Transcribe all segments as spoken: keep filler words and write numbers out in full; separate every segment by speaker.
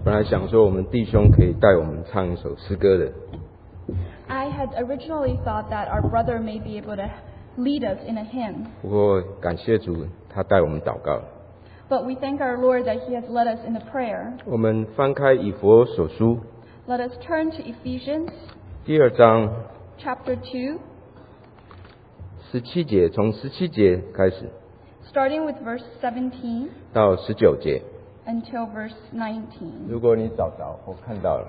Speaker 1: 本来想说我们弟兄可以带我们唱一首诗歌的，
Speaker 2: I had originally thought that our brother may be able to lead us in a hymn,
Speaker 1: 不过感谢主，他带我们祷告。
Speaker 2: but we thank our Lord that He has led us in a prayer.
Speaker 1: 我们翻开以弗所书
Speaker 2: Let us turn to Ephesians
Speaker 1: 第二章
Speaker 2: chapter two,
Speaker 1: 十七节，从十七节开始
Speaker 2: starting with verse seventeen
Speaker 1: 到十九节。
Speaker 2: until verse nineteen.
Speaker 1: 如果你找着或看到了，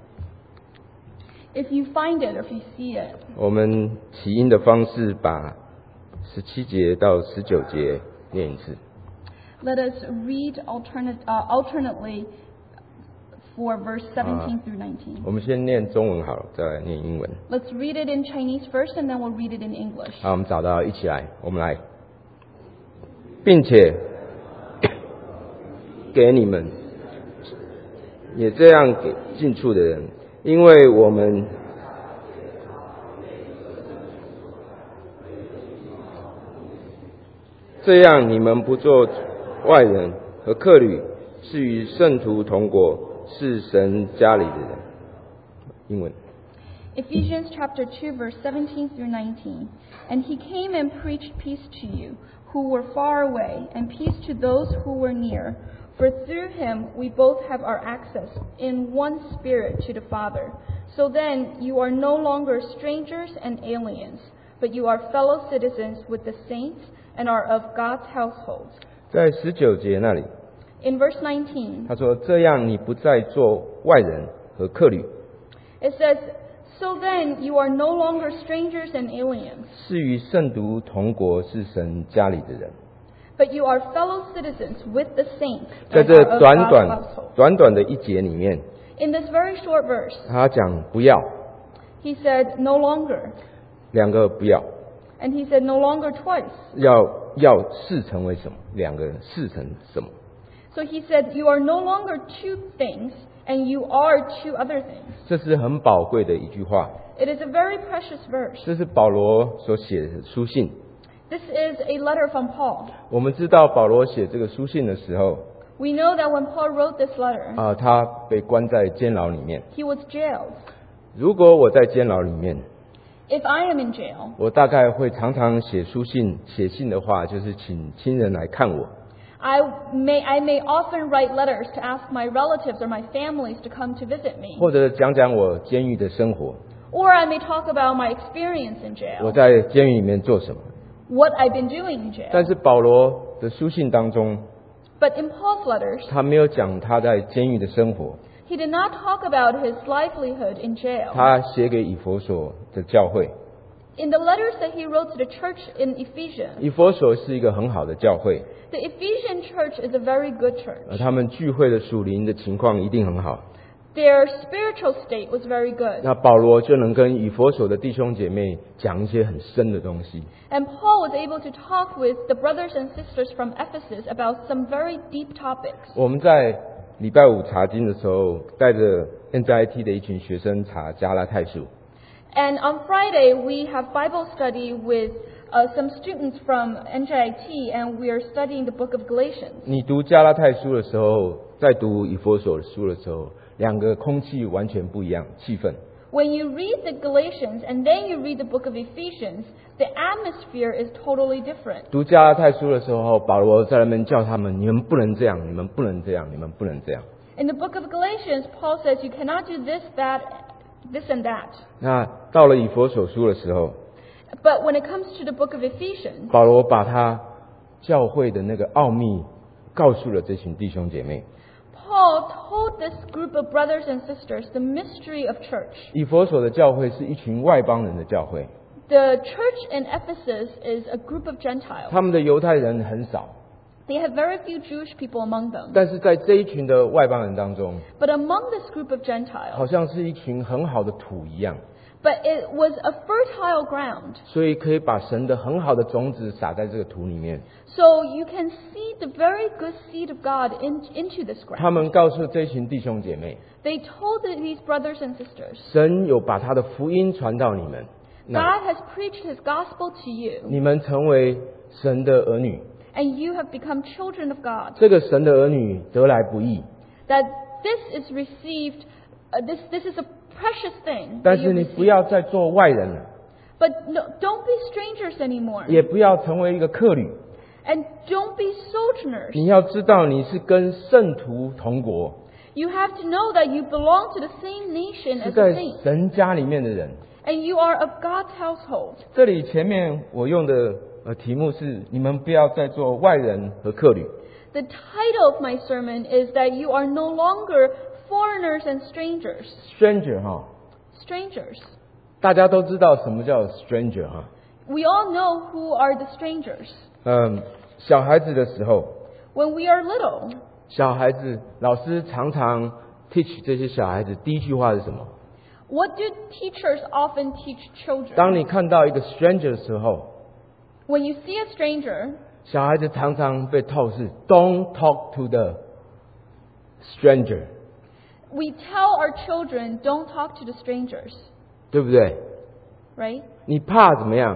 Speaker 2: If you find it or if you see it,
Speaker 1: 我们起音的方式把十七节到十九节念一次。
Speaker 2: let us read alternate, uh, alternately for verse seventeen through nineteen.
Speaker 1: 我们先念中文好了，再来念英文。
Speaker 2: Let's read it in Chinese first and then we'll read it in English.
Speaker 1: 好，我们找到，一起来，我们来，并且给你们也这样给近处的人，因为我们这样，你们不做外人和客旅，是与圣徒同国，是神家里的人。英文。
Speaker 2: Ephesians chapter two verse seventeen through nineteen. And he came and preached peace to you who were far away, and peace to those who were near. For through him we both have our access in one spirit to the Father. So then you are no longer strangers and aliens, but you are fellow citizens with the saints and are of God's household.
Speaker 1: 在十九节那里，
Speaker 2: In verse nineteen,
Speaker 1: 他说：“这样，你不再做外人和客旅，
Speaker 2: it says, So then you are no longer strangers and aliens,
Speaker 1: 是与圣徒同国，是神家里的人。”
Speaker 2: but you are fellow citizens with the saints
Speaker 1: 在
Speaker 2: and
Speaker 1: 这
Speaker 2: are of
Speaker 1: 短
Speaker 2: God's
Speaker 1: 短
Speaker 2: household.
Speaker 1: 短短的一节里面，
Speaker 2: In this very short verse,
Speaker 1: 他讲不要，
Speaker 2: he said no longer,
Speaker 1: 两个不要，
Speaker 2: and he said no longer twice.
Speaker 1: 要要是成为什么？两个是成什么？
Speaker 2: So he said, you are no longer two things, and you are two other things.
Speaker 1: 这是很宝贵的一句话，
Speaker 2: It is a very precious verse.
Speaker 1: 这是保罗所写的书信。
Speaker 2: This is a letter from Paul.
Speaker 1: 我们知道保罗写这个书信的时候，
Speaker 2: We know that when Paul wrote this letter,
Speaker 1: 啊、他被关在监牢里面。
Speaker 2: he was jailed.
Speaker 1: 如果我在监牢里面，
Speaker 2: If I am in jail,
Speaker 1: 我大概会常常写书信，写信的话就是请亲人来看我，
Speaker 2: I may, I may often write letters to ask my relatives or my families to come to visit me.
Speaker 1: 或者讲讲我监狱的生活，
Speaker 2: Or I may talk about my experience in
Speaker 1: 我
Speaker 2: jail,
Speaker 1: 在监狱里面做什么。
Speaker 2: what I've been doing in jail.
Speaker 1: 但是保罗的书信当中，
Speaker 2: But in Paul's letters,
Speaker 1: 他没有讲他在监狱的生活，
Speaker 2: he did not talk about his livelihood in jail.
Speaker 1: 他写给以弗所的教会。
Speaker 2: In the letters that he wrote to the church in Ephesians,
Speaker 1: 以弗所是一个很好的教会，
Speaker 2: the Ephesian church is a very good
Speaker 1: 而
Speaker 2: church.
Speaker 1: 他们聚会的属灵的情况一定很好。
Speaker 2: Their spiritual state was very good.
Speaker 1: 那保罗就能跟以弗所的弟兄姐妹讲一些很深的东西。
Speaker 2: And Paul was able to talk with the brothers and sisters from Ephesus about some very deep topics.
Speaker 1: 我们在礼拜五查经的时候，带着 N J I T 的一群学生查加拉太书。
Speaker 2: And on Friday, we have Bible study with uh, some students from N J I T, and we are studying the book of Galatians.
Speaker 1: 你读加拉太书的时候，在读以弗所书的时候，两个空气完全不一样，气氛。
Speaker 2: When you read the Galatians and then you read the book of Ephesians, the atmosphere is totally different.
Speaker 1: 读加拉太书的时候，保罗在那边叫他们：你们不能这样，你们不能这样，你们不能这样。
Speaker 2: In the book of Galatians, Paul says you cannot do this, that, this and that.
Speaker 1: 那到了以弗所书的时候，
Speaker 2: But when it comes to the book of Ephesians,
Speaker 1: 保罗把他教会的那个奥秘告诉了这群弟兄姐妹。
Speaker 2: Paul told this group of brothers and sisters the mystery of church.
Speaker 1: 以弗所的教会是一群外邦人的教会，
Speaker 2: The church in Ephesus is a group of Gentiles.
Speaker 1: 他们的犹太人很少，
Speaker 2: They have very few Jewish people among them.
Speaker 1: 但是在这一群的外邦人当中，
Speaker 2: But among this group of
Speaker 1: 好
Speaker 2: Gentiles,
Speaker 1: 像是一群很好的土一样，
Speaker 2: but it was a fertile ground.
Speaker 1: 所以可以把神的很好的种子撒在这个土里面。
Speaker 2: So you can see the very good seed of God in, into this
Speaker 1: 他
Speaker 2: ground.
Speaker 1: 们告诉这群弟兄姐妹，
Speaker 2: They told these brothers and sisters,
Speaker 1: 神有把他的福音传到你们，那
Speaker 2: God has preached his gospel to you,
Speaker 1: 你们成为神的儿女。
Speaker 2: and you have become children of God.
Speaker 1: 这个神的儿女得来不易，
Speaker 2: That this is received, uh, this, this is a precious thing.
Speaker 1: 但
Speaker 2: that
Speaker 1: 是
Speaker 2: you
Speaker 1: 你
Speaker 2: receive.
Speaker 1: 不要再做外人了，
Speaker 2: But no, don't be strangers anymore.
Speaker 1: 也不要成为一个客旅。
Speaker 2: And don't be sojourners.
Speaker 1: 你要知道你是跟圣徒同国，
Speaker 2: You have to know that you belong to the same nation
Speaker 1: 是
Speaker 2: as
Speaker 1: 在
Speaker 2: the saints.
Speaker 1: 神家里面的人。
Speaker 2: And you are of God's household.
Speaker 1: 这里前面我用的呃题目是：你们不要再做外人和客旅。
Speaker 2: The title of my sermon is that you are no longer foreigners and strangers.
Speaker 1: Stranger 哈，
Speaker 2: Strangers.
Speaker 1: 大家都知道什么叫 stranger 哈。
Speaker 2: We all know who are the strangers.
Speaker 1: 嗯，小孩子的时候，
Speaker 2: When we are little,
Speaker 1: 小孩子老师常常 teach 这些小孩子第一句话是什么？
Speaker 2: what do teachers often teach children?
Speaker 1: 当你看到一个 stranger 的时候，
Speaker 2: When you see a stranger,
Speaker 1: 小孩子常常被透视 ，Don't talk to the stranger，
Speaker 2: we tell our children, don't talk to the strangers,
Speaker 1: 对不对？
Speaker 2: right?
Speaker 1: 你怕怎么样？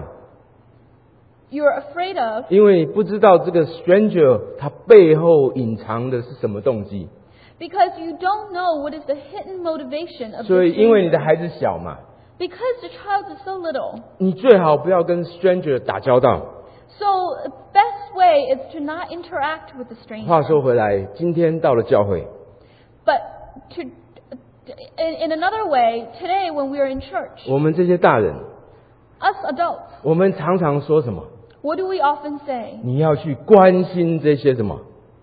Speaker 2: You're afraid of
Speaker 1: 因为你不知道这个 stranger 他背后隐藏的是什么动机，
Speaker 2: because you don't know what is the hidden motivation of
Speaker 1: 所
Speaker 2: the
Speaker 1: 以因为你
Speaker 2: stranger.
Speaker 1: 的孩子小嘛，
Speaker 2: Because the child is so little.
Speaker 1: 你最好不要跟 stranger 打交道。
Speaker 2: So the best way is to not interact with the
Speaker 1: 话
Speaker 2: stranger.
Speaker 1: 说回来，今天到了教会，
Speaker 2: But to, in, in another way, today when we are in church,
Speaker 1: 我们这些大人，
Speaker 2: us adults,
Speaker 1: 我们常常说什么？
Speaker 2: what do we often say?
Speaker 1: 你要去关心这些什么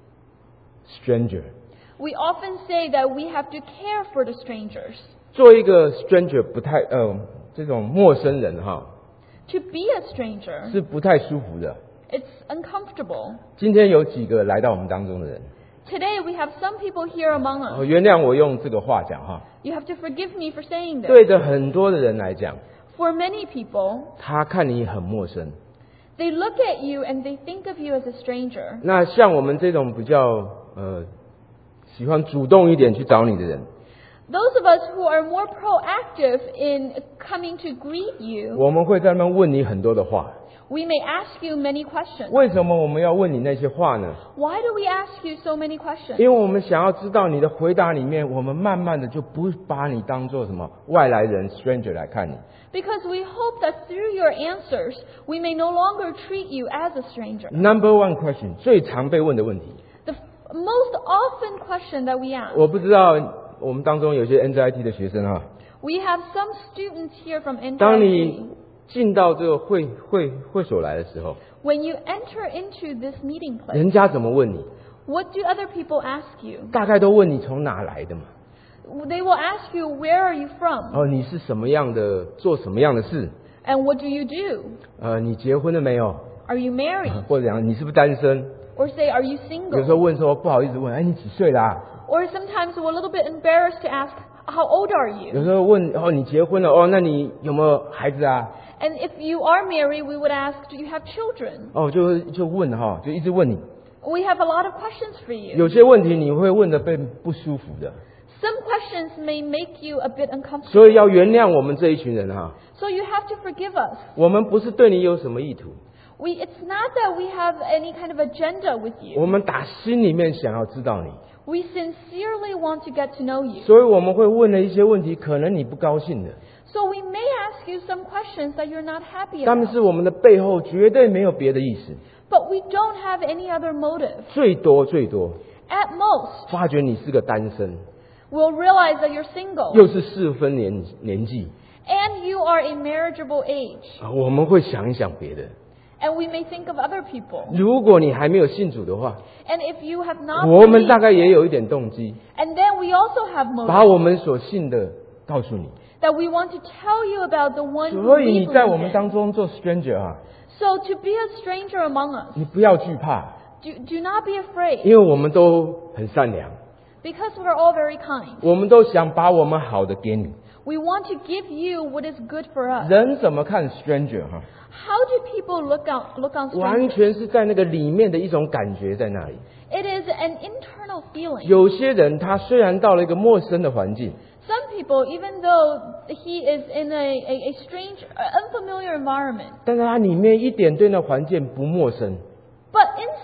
Speaker 1: stranger。
Speaker 2: We often say that we have to care for the strangers.
Speaker 1: 做一个 stranger 不太呃这种陌生人哈，
Speaker 2: To be a stranger,
Speaker 1: 是不太舒服的。
Speaker 2: it's uncomfortable.
Speaker 1: 今天有几个来到我们当中的人，
Speaker 2: Today we have some people here among
Speaker 1: 哦，
Speaker 2: us.
Speaker 1: 原谅我用这个话讲哈，
Speaker 2: You have to forgive me for saying this.
Speaker 1: 对着很多的人来讲，
Speaker 2: For many people,
Speaker 1: 他看你很陌生。
Speaker 2: they look at you and they think of you as a stranger.
Speaker 1: 那像我们这种比较呃喜欢主动一点去找你的人，
Speaker 2: Those of us who are more proactive in coming to greet you,
Speaker 1: 我们会在那边问你很多的话。
Speaker 2: we may ask you many questions.
Speaker 1: 为什么我们要问你那些话呢？
Speaker 2: Why do we ask you so many questions?
Speaker 1: 因为我们想要知道你的回答里面，我们慢慢的就不把你当做什么外来人 stranger 来看你。
Speaker 2: Because we hope that through your answers, we may no longer treat you as a stranger.
Speaker 1: Number one question 最常被问的问题，
Speaker 2: The f- most often question that we ask,
Speaker 1: 我不知道我们当中有些 N Z I T 的学生哈，
Speaker 2: we have some students here from
Speaker 1: 当
Speaker 2: N J I
Speaker 1: 你
Speaker 2: T.
Speaker 1: 进到这个会会会所来的时候，
Speaker 2: When you enter into this meeting place,
Speaker 1: 人家怎么问你？
Speaker 2: what do other people ask you?
Speaker 1: 大概都问你从哪来的嘛？
Speaker 2: They will ask you, where are you from?
Speaker 1: 哦，你是什么样的，做什么样的事？
Speaker 2: And what do you do?
Speaker 1: 呃，你结婚了没有？
Speaker 2: Are you married?
Speaker 1: 或者讲你是不是单身？
Speaker 2: Or say, are you
Speaker 1: 有时候
Speaker 2: single?
Speaker 1: 问说不好意思问，哎，你几岁啦？
Speaker 2: Or sometimes we're a little bit embarrassed to ask, how old are
Speaker 1: 有
Speaker 2: you?
Speaker 1: 时候问哦，你结婚了哦，那你有没有孩子啊？
Speaker 2: And if you are married, we would ask, do you have children?
Speaker 1: 哦，就就问哈，就一直问你。
Speaker 2: We have a lot of questions for you.
Speaker 1: 有些问题你会问的被不舒服的，
Speaker 2: Some questions may make you a bit uncomfortable.
Speaker 1: 所以要原谅我们这一群人哈。
Speaker 2: So you have to forgive us.
Speaker 1: 我们不是对你有什么意图，
Speaker 2: We, it's not that we have any kind of agenda with
Speaker 1: 我
Speaker 2: you.
Speaker 1: 们打心里面想要知道你，
Speaker 2: We sincerely want to get to know you.
Speaker 1: 所以我们会问了一些问题，可能你不高兴的，
Speaker 2: So we may ask you some questions that you're not happy
Speaker 1: 他们
Speaker 2: about.
Speaker 1: 是我们的背后绝对没有别的意思，
Speaker 2: But we don't have any other motive.
Speaker 1: 最多最多
Speaker 2: At most,
Speaker 1: 发觉你是个单身，
Speaker 2: we'll realize that you're single.
Speaker 1: 又是适婚年年纪，
Speaker 2: And you are a marriageable age.
Speaker 1: 啊我们会想一想别的。
Speaker 2: And we may think of other people.
Speaker 1: 如果你还没有信主的话，
Speaker 2: And if you have not
Speaker 1: 我们大
Speaker 2: believed,
Speaker 1: 概也有一点动机，
Speaker 2: and then we also have
Speaker 1: 把
Speaker 2: motive
Speaker 1: 我们所信的告诉你。
Speaker 2: that we want to tell you about the one who
Speaker 1: 所以
Speaker 2: we
Speaker 1: 你在我
Speaker 2: believe
Speaker 1: 们
Speaker 2: in.
Speaker 1: 当中做 stranger 啊，
Speaker 2: So to be a stranger among us,
Speaker 1: 你不要惧怕，
Speaker 2: do, do not be afraid,
Speaker 1: 因为我们都很善良，
Speaker 2: because we're all very kind.
Speaker 1: 我们都想把我们好的给你。
Speaker 2: We want to give you what is good for us.
Speaker 1: 人怎么看 stranger 哈、
Speaker 2: How do people look out look on
Speaker 1: 完
Speaker 2: strangers?
Speaker 1: 全是在那个里面的一种感觉在那里。
Speaker 2: It is an internal feeling.
Speaker 1: 有些人他虽然到了一个陌生的环境，
Speaker 2: Some people, even though he is in a, a, a strange, uh, unfamiliar environment,
Speaker 1: 但是他里面一点对那环境不陌生，
Speaker 2: but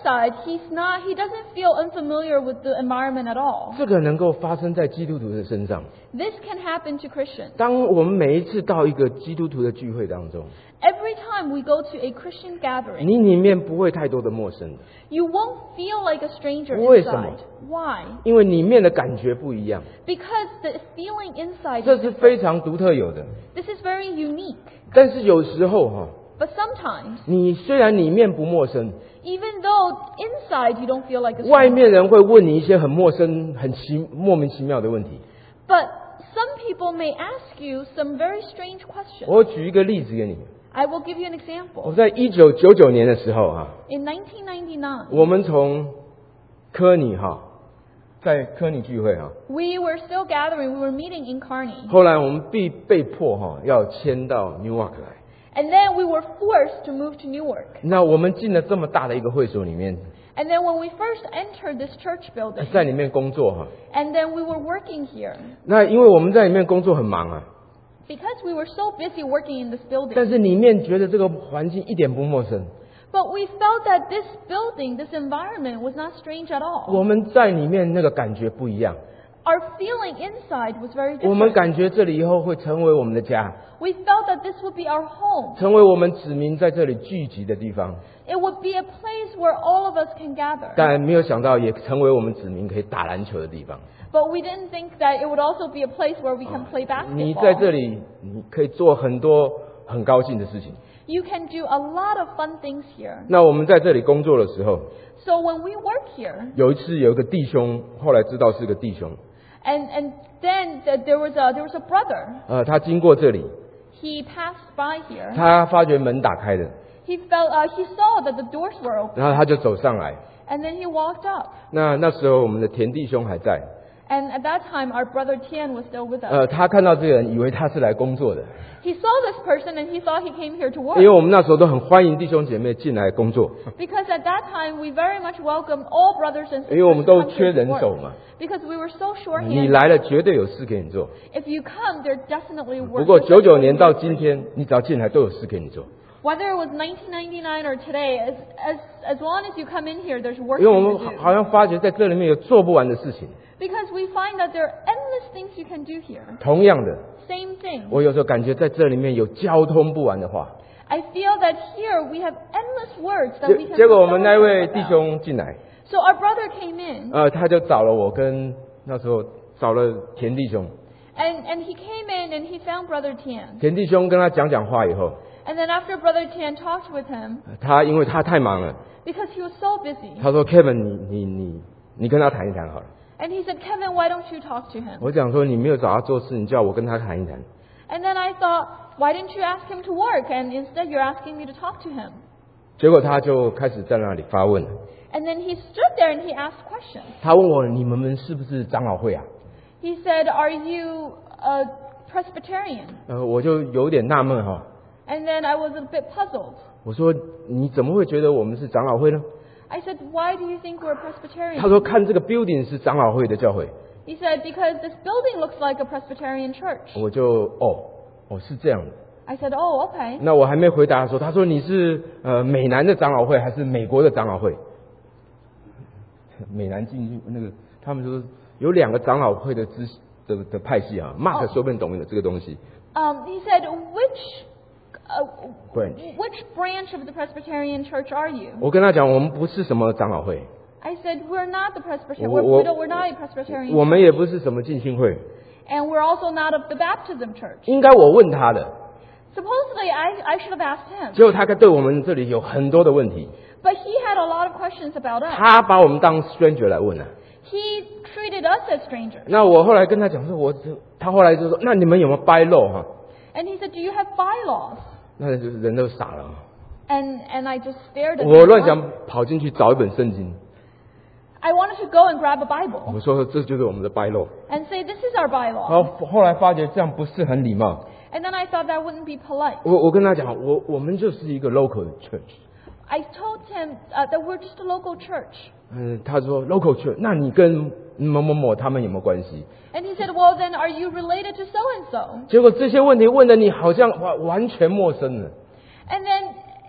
Speaker 2: inside, he's not, he doesn't feel unfamiliar with the environment at all.
Speaker 1: 这个能够发生在基督徒的身上。
Speaker 2: This can happen to Christians.
Speaker 1: 当我们每一次到一个基督徒的聚会当中，
Speaker 2: Every time we go to a Christian gathering,
Speaker 1: 你里面不会太多的陌生的，
Speaker 2: you won't feel like a stranger
Speaker 1: 为什么？
Speaker 2: inside. Why?
Speaker 1: 因为里面的感觉不一样，
Speaker 2: Because the feeling inside
Speaker 1: 这
Speaker 2: is
Speaker 1: 是
Speaker 2: different.
Speaker 1: 非常独特有的。
Speaker 2: This is very unique.
Speaker 1: 但是有时候哈，
Speaker 2: But sometimes,
Speaker 1: 你虽然里面不陌生，
Speaker 2: even though inside you don't feel like a
Speaker 1: 外
Speaker 2: stranger,
Speaker 1: 面人会问你一些很陌生、很奇莫名其妙的问题。
Speaker 2: but some people may ask you some very strange questions.
Speaker 1: 我举一个例子给你。
Speaker 2: I will give you an
Speaker 1: 我
Speaker 2: example.
Speaker 1: 在一九九九年的时候哈，
Speaker 2: In nineteen ninety-nine,
Speaker 1: 我们从科尼哈，在科尼聚会哈，
Speaker 2: we were still gathering. We were meeting in Kearney.
Speaker 1: 后来我们被被迫哈要迁到 Newark 来。
Speaker 2: And then we were forced to move to Newark.
Speaker 1: 那我们进了这么大的一个会所里面，
Speaker 2: And then when we first entered this church building,
Speaker 1: 在里面工作哈。
Speaker 2: and then we were working here,
Speaker 1: 那因为我们在里面工作很忙啊，
Speaker 2: because we were so busy working in this building,
Speaker 1: 但是里面觉得这个环境一点不陌生。
Speaker 2: but we felt that this building, this environment was not strange at all.
Speaker 1: 我们在里面那个感觉不一样，
Speaker 2: Our feeling inside was very
Speaker 1: 我们
Speaker 2: different.
Speaker 1: 感觉这里以后会成为我们的家，
Speaker 2: We felt that this would be our home.
Speaker 1: 成为我们子民在这里聚集的地方。
Speaker 2: It would be a place where all of us can gather.
Speaker 1: 但没有想到，也成为我们子民可以打篮球的地方。
Speaker 2: But we didn't think that it would also be a place where we can play
Speaker 1: 你在这
Speaker 2: basketball.
Speaker 1: 里，你可以做很多很高兴的事情。
Speaker 2: You can do a lot of fun things here.
Speaker 1: 那我们在这里工作的时候，
Speaker 2: So when we work here,
Speaker 1: 有一次有一个弟兄，后来知道是个弟兄，
Speaker 2: and, and then th- there was a, there was a brother.
Speaker 1: 呃，他经过这里，
Speaker 2: He passed by here.
Speaker 1: 他发觉门打开了，
Speaker 2: He felt, uh, he saw that the doors were open.
Speaker 1: 然后他就走上来。
Speaker 2: And then he walked up.
Speaker 1: 那那时候我们的田弟兄还在，
Speaker 2: And at that time, our brother Tian was still with us.
Speaker 1: 呃，他看到这个人，以为他是来工作的，
Speaker 2: He saw this person and he thought he came here to
Speaker 1: 因为
Speaker 2: work.
Speaker 1: 我们那时候都很欢迎弟兄姐妹进来工作，
Speaker 2: Because at that time, we very much welcomed all brothers and
Speaker 1: 因为我
Speaker 2: sisters
Speaker 1: 们
Speaker 2: to
Speaker 1: 都
Speaker 2: come
Speaker 1: 缺
Speaker 2: here
Speaker 1: 人
Speaker 2: to
Speaker 1: 手
Speaker 2: work.
Speaker 1: 嘛。
Speaker 2: Because we were so
Speaker 1: 你
Speaker 2: short-handed.
Speaker 1: 来了，绝对有事给你做。
Speaker 2: If you come, there definitely
Speaker 1: 不
Speaker 2: work.
Speaker 1: 过九九年到今天，你只要进来都有事给你做，
Speaker 2: Whether it was nineteen ninety-nine or today, as, as, as long as you come in here, there's work
Speaker 1: 因为我
Speaker 2: for
Speaker 1: 们
Speaker 2: you to do.
Speaker 1: 好像发觉在这里面有做不完的事情。
Speaker 2: Because we find that there are endless things you can do here.
Speaker 1: 同样的，
Speaker 2: Same thing.
Speaker 1: 我有时候感觉在这里面有交通不完的话。
Speaker 2: I feel that here we have endless words that
Speaker 1: 结
Speaker 2: we can
Speaker 1: 结果我
Speaker 2: tell
Speaker 1: 们那位
Speaker 2: about.
Speaker 1: 弟兄进来，
Speaker 2: So our brother came in,
Speaker 1: 呃，他就找了我跟那时候找了田弟兄，
Speaker 2: and, and he came in and he found Brother Tian.
Speaker 1: 田弟兄跟他讲讲话以后，
Speaker 2: And then after Brother Tian talked with him,
Speaker 1: 他因为他太忙了，
Speaker 2: because he was so busy,
Speaker 1: 他说 Kevin，你你你你跟他谈一谈好了。
Speaker 2: and he said, Kevin, why don't you talk to him?
Speaker 1: 我讲说你没有找他做事，你叫我跟他谈一谈。
Speaker 2: And then I thought, why didn't you ask him to work? And instead you're asking me to talk to him.
Speaker 1: 结果他就开始在那里发问了，
Speaker 2: And then he stood there and he asked questions.
Speaker 1: 他问我你们们是不是长老会啊？
Speaker 2: He said, are you a Presbyterian?
Speaker 1: 呃，我就有点纳闷哈，
Speaker 2: And then I was a bit puzzled.
Speaker 1: 我说你怎么会觉得我们是长老会呢？
Speaker 2: I said, why do you think we're
Speaker 1: 他
Speaker 2: Presbyterian?
Speaker 1: 说看这个 building 是长老会的教会，
Speaker 2: He said, because this building looks like a Presbyterian church.
Speaker 1: 我就哦哦是这样的。
Speaker 2: I said, oh, okay.
Speaker 1: 那我还没回答的时候，他说你是呃美南的长老会还是美国的长老会？美南进去那个，他们说有两个长老会的支的的派系啊。Mark 说不定懂的这个东西。
Speaker 2: Um, he said, which, uh,
Speaker 1: Branch.
Speaker 2: which branch of the Presbyterian church are you?
Speaker 1: 我跟他讲，我们不是什么长老会，
Speaker 2: I said, we're not the Presbyterian,
Speaker 1: 我
Speaker 2: we're,
Speaker 1: 我
Speaker 2: we don't- we're not a Presbyterian
Speaker 1: 我
Speaker 2: church.
Speaker 1: 们也不是什么浸信会。
Speaker 2: And we're also not of the baptism church.
Speaker 1: 应该我问他的，
Speaker 2: Supposedly, I, I should have asked him.
Speaker 1: 结果他对我们这里有很多的问题，
Speaker 2: But he had a lot of questions about us.
Speaker 1: 他把我们当 stranger 来问了。
Speaker 2: He treated us as strangers.
Speaker 1: 那我后来跟他讲说，我他后来就说，那你们有没有 bylaw 哈？
Speaker 2: And he said, do you have bylaws?
Speaker 1: 那就是人都傻了。
Speaker 2: And, and I just stared at
Speaker 1: 我
Speaker 2: him.
Speaker 1: 乱想跑进去找一本圣经，
Speaker 2: I wanted to go and grab a Bible
Speaker 1: 我说这就是我们的 bylaw。
Speaker 2: and say, this is our
Speaker 1: 然
Speaker 2: bylaw.
Speaker 1: 后后来发觉这样不是很礼貌。
Speaker 2: And then I thought that wouldn't be polite.
Speaker 1: 我我跟他讲，我我们就是一个 local church。
Speaker 2: I told him uh, that we're just a local church.
Speaker 1: 嗯，他说 local church，那你跟某某某他们有没有关系？
Speaker 2: And he said, well, then are you related to so-and-so?
Speaker 1: 结果这些问题问的你好像完完全陌生了。
Speaker 2: And then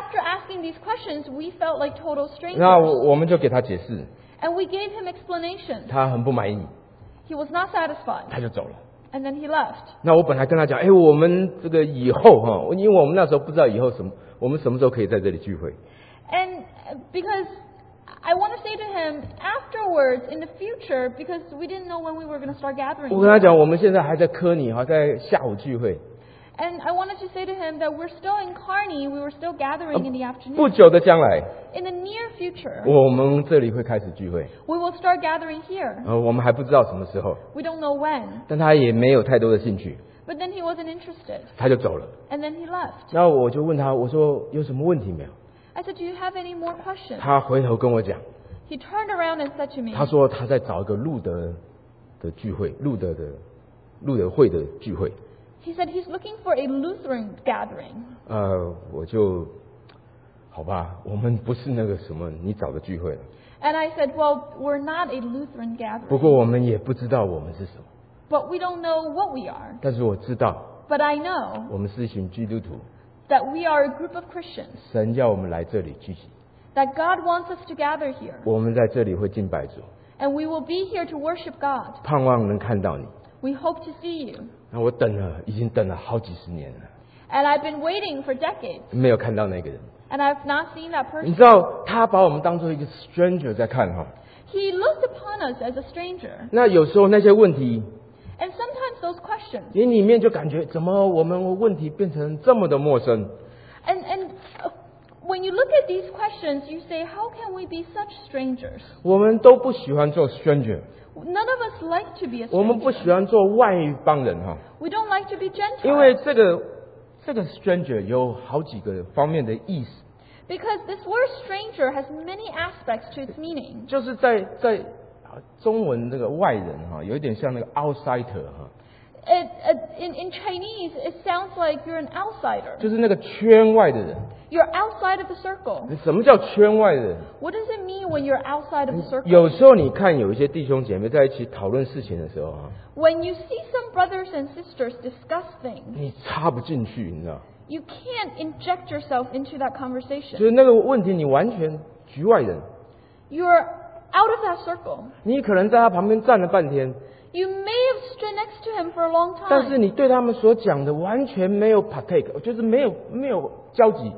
Speaker 2: after asking these questions, we felt like total
Speaker 1: 那
Speaker 2: strangers.
Speaker 1: 我我们就给他解释，
Speaker 2: And we gave him explanations.
Speaker 1: 他很不满意，
Speaker 2: He was not satisfied.
Speaker 1: 他就走了。
Speaker 2: And then he left.
Speaker 1: 那我本来跟他讲，哎，我们这个以后哈，因为我们那时候不知道以后什么，我们什么时候可以在这里聚会。
Speaker 2: And uh, because I want to say to him afterwards in the future, because we didn't know when we were going to start gathering.
Speaker 1: 我跟他讲，我们现在还在科尼哈，在下午聚会，
Speaker 2: And I wanted to say to him that we're still in Kearney, we were still gathering in the
Speaker 1: 不
Speaker 2: afternoon.
Speaker 1: 久的将来，
Speaker 2: In the near future,
Speaker 1: 我们这里会开始聚会，
Speaker 2: we will start gathering here.
Speaker 1: 呃，我们还不知道什么时候，
Speaker 2: We don't know when.
Speaker 1: 但他也没有太多的兴趣，
Speaker 2: But then he wasn't interested.
Speaker 1: 他就走了。
Speaker 2: And then he left.
Speaker 1: 然后我就问他，我说有什么问题没有？
Speaker 2: I said, do you have any more questions?
Speaker 1: 他回头跟我讲，
Speaker 2: He turned around and said to me,
Speaker 1: 他说他在找一个路德的聚会，路德的路德会的聚会。
Speaker 2: he said he's looking for a Lutheran gathering.
Speaker 1: 呃，我就好吧，我们不是那个什么你找的聚会了。
Speaker 2: And I said, well, we're not a Lutheran
Speaker 1: 不
Speaker 2: gathering.
Speaker 1: 过我们也不知道我们是什么，
Speaker 2: But we don't know what we are.
Speaker 1: 但是我知道
Speaker 2: But I know
Speaker 1: 我们是一群基督徒，
Speaker 2: that we are a group of Christians.
Speaker 1: 神要我们来这里聚集，
Speaker 2: That God wants us to gather here.
Speaker 1: 我们在这里会敬拜主，
Speaker 2: And we will be here to worship God.
Speaker 1: 盼望能看到你。
Speaker 2: We hope to see you.
Speaker 1: 那我等了，已经等了好几十年了，
Speaker 2: And I've been waiting for decades.
Speaker 1: 没有看到那个人。
Speaker 2: And I've not seen that
Speaker 1: 你
Speaker 2: person.
Speaker 1: 知道，他把我们当做一个 stranger 在看哈。
Speaker 2: He looked upon us as a stranger.
Speaker 1: 那有时候那些问题，
Speaker 2: And sometimes those questions.
Speaker 1: 你里面就感觉怎么我们问题变成这么的陌生？
Speaker 2: And, and uh, when you look at these questions, you say, how can we be such strangers?
Speaker 1: 我们都不喜欢做 stranger，
Speaker 2: None of us like to be a
Speaker 1: 我们不
Speaker 2: stranger.
Speaker 1: 喜欢做外邦人哈，
Speaker 2: We don't like to be
Speaker 1: 因为
Speaker 2: Gentiles.
Speaker 1: 这个这个 stranger 有好几个方面的意思，
Speaker 2: Because this word stranger has many aspects to its meaning.
Speaker 1: 就是在在啊中文这个外人哈，有一点像那个 outsider 哈，
Speaker 2: It, it, in, in Chinese, it sounds like you're an outsider.
Speaker 1: 就是那个圈外的人。
Speaker 2: You're outside of the circle.
Speaker 1: 什么叫圈外的人？
Speaker 2: What does it mean when you're outside of the circle?
Speaker 1: 有时候你看有一些弟兄姐妹在一起讨论事情的时候啊，
Speaker 2: When you see some brothers and sisters discuss things,
Speaker 1: 你插不进去，你知道，
Speaker 2: you can't inject yourself into that
Speaker 1: 就
Speaker 2: conversation.
Speaker 1: 是那个问题你完全局外人，
Speaker 2: You're out of that circle.
Speaker 1: 你可能在他旁边站了半天，
Speaker 2: You may have stood next to him for a long
Speaker 1: 但是
Speaker 2: time,
Speaker 1: 你对他们所讲的完全没有 partake，就是没有没有交集，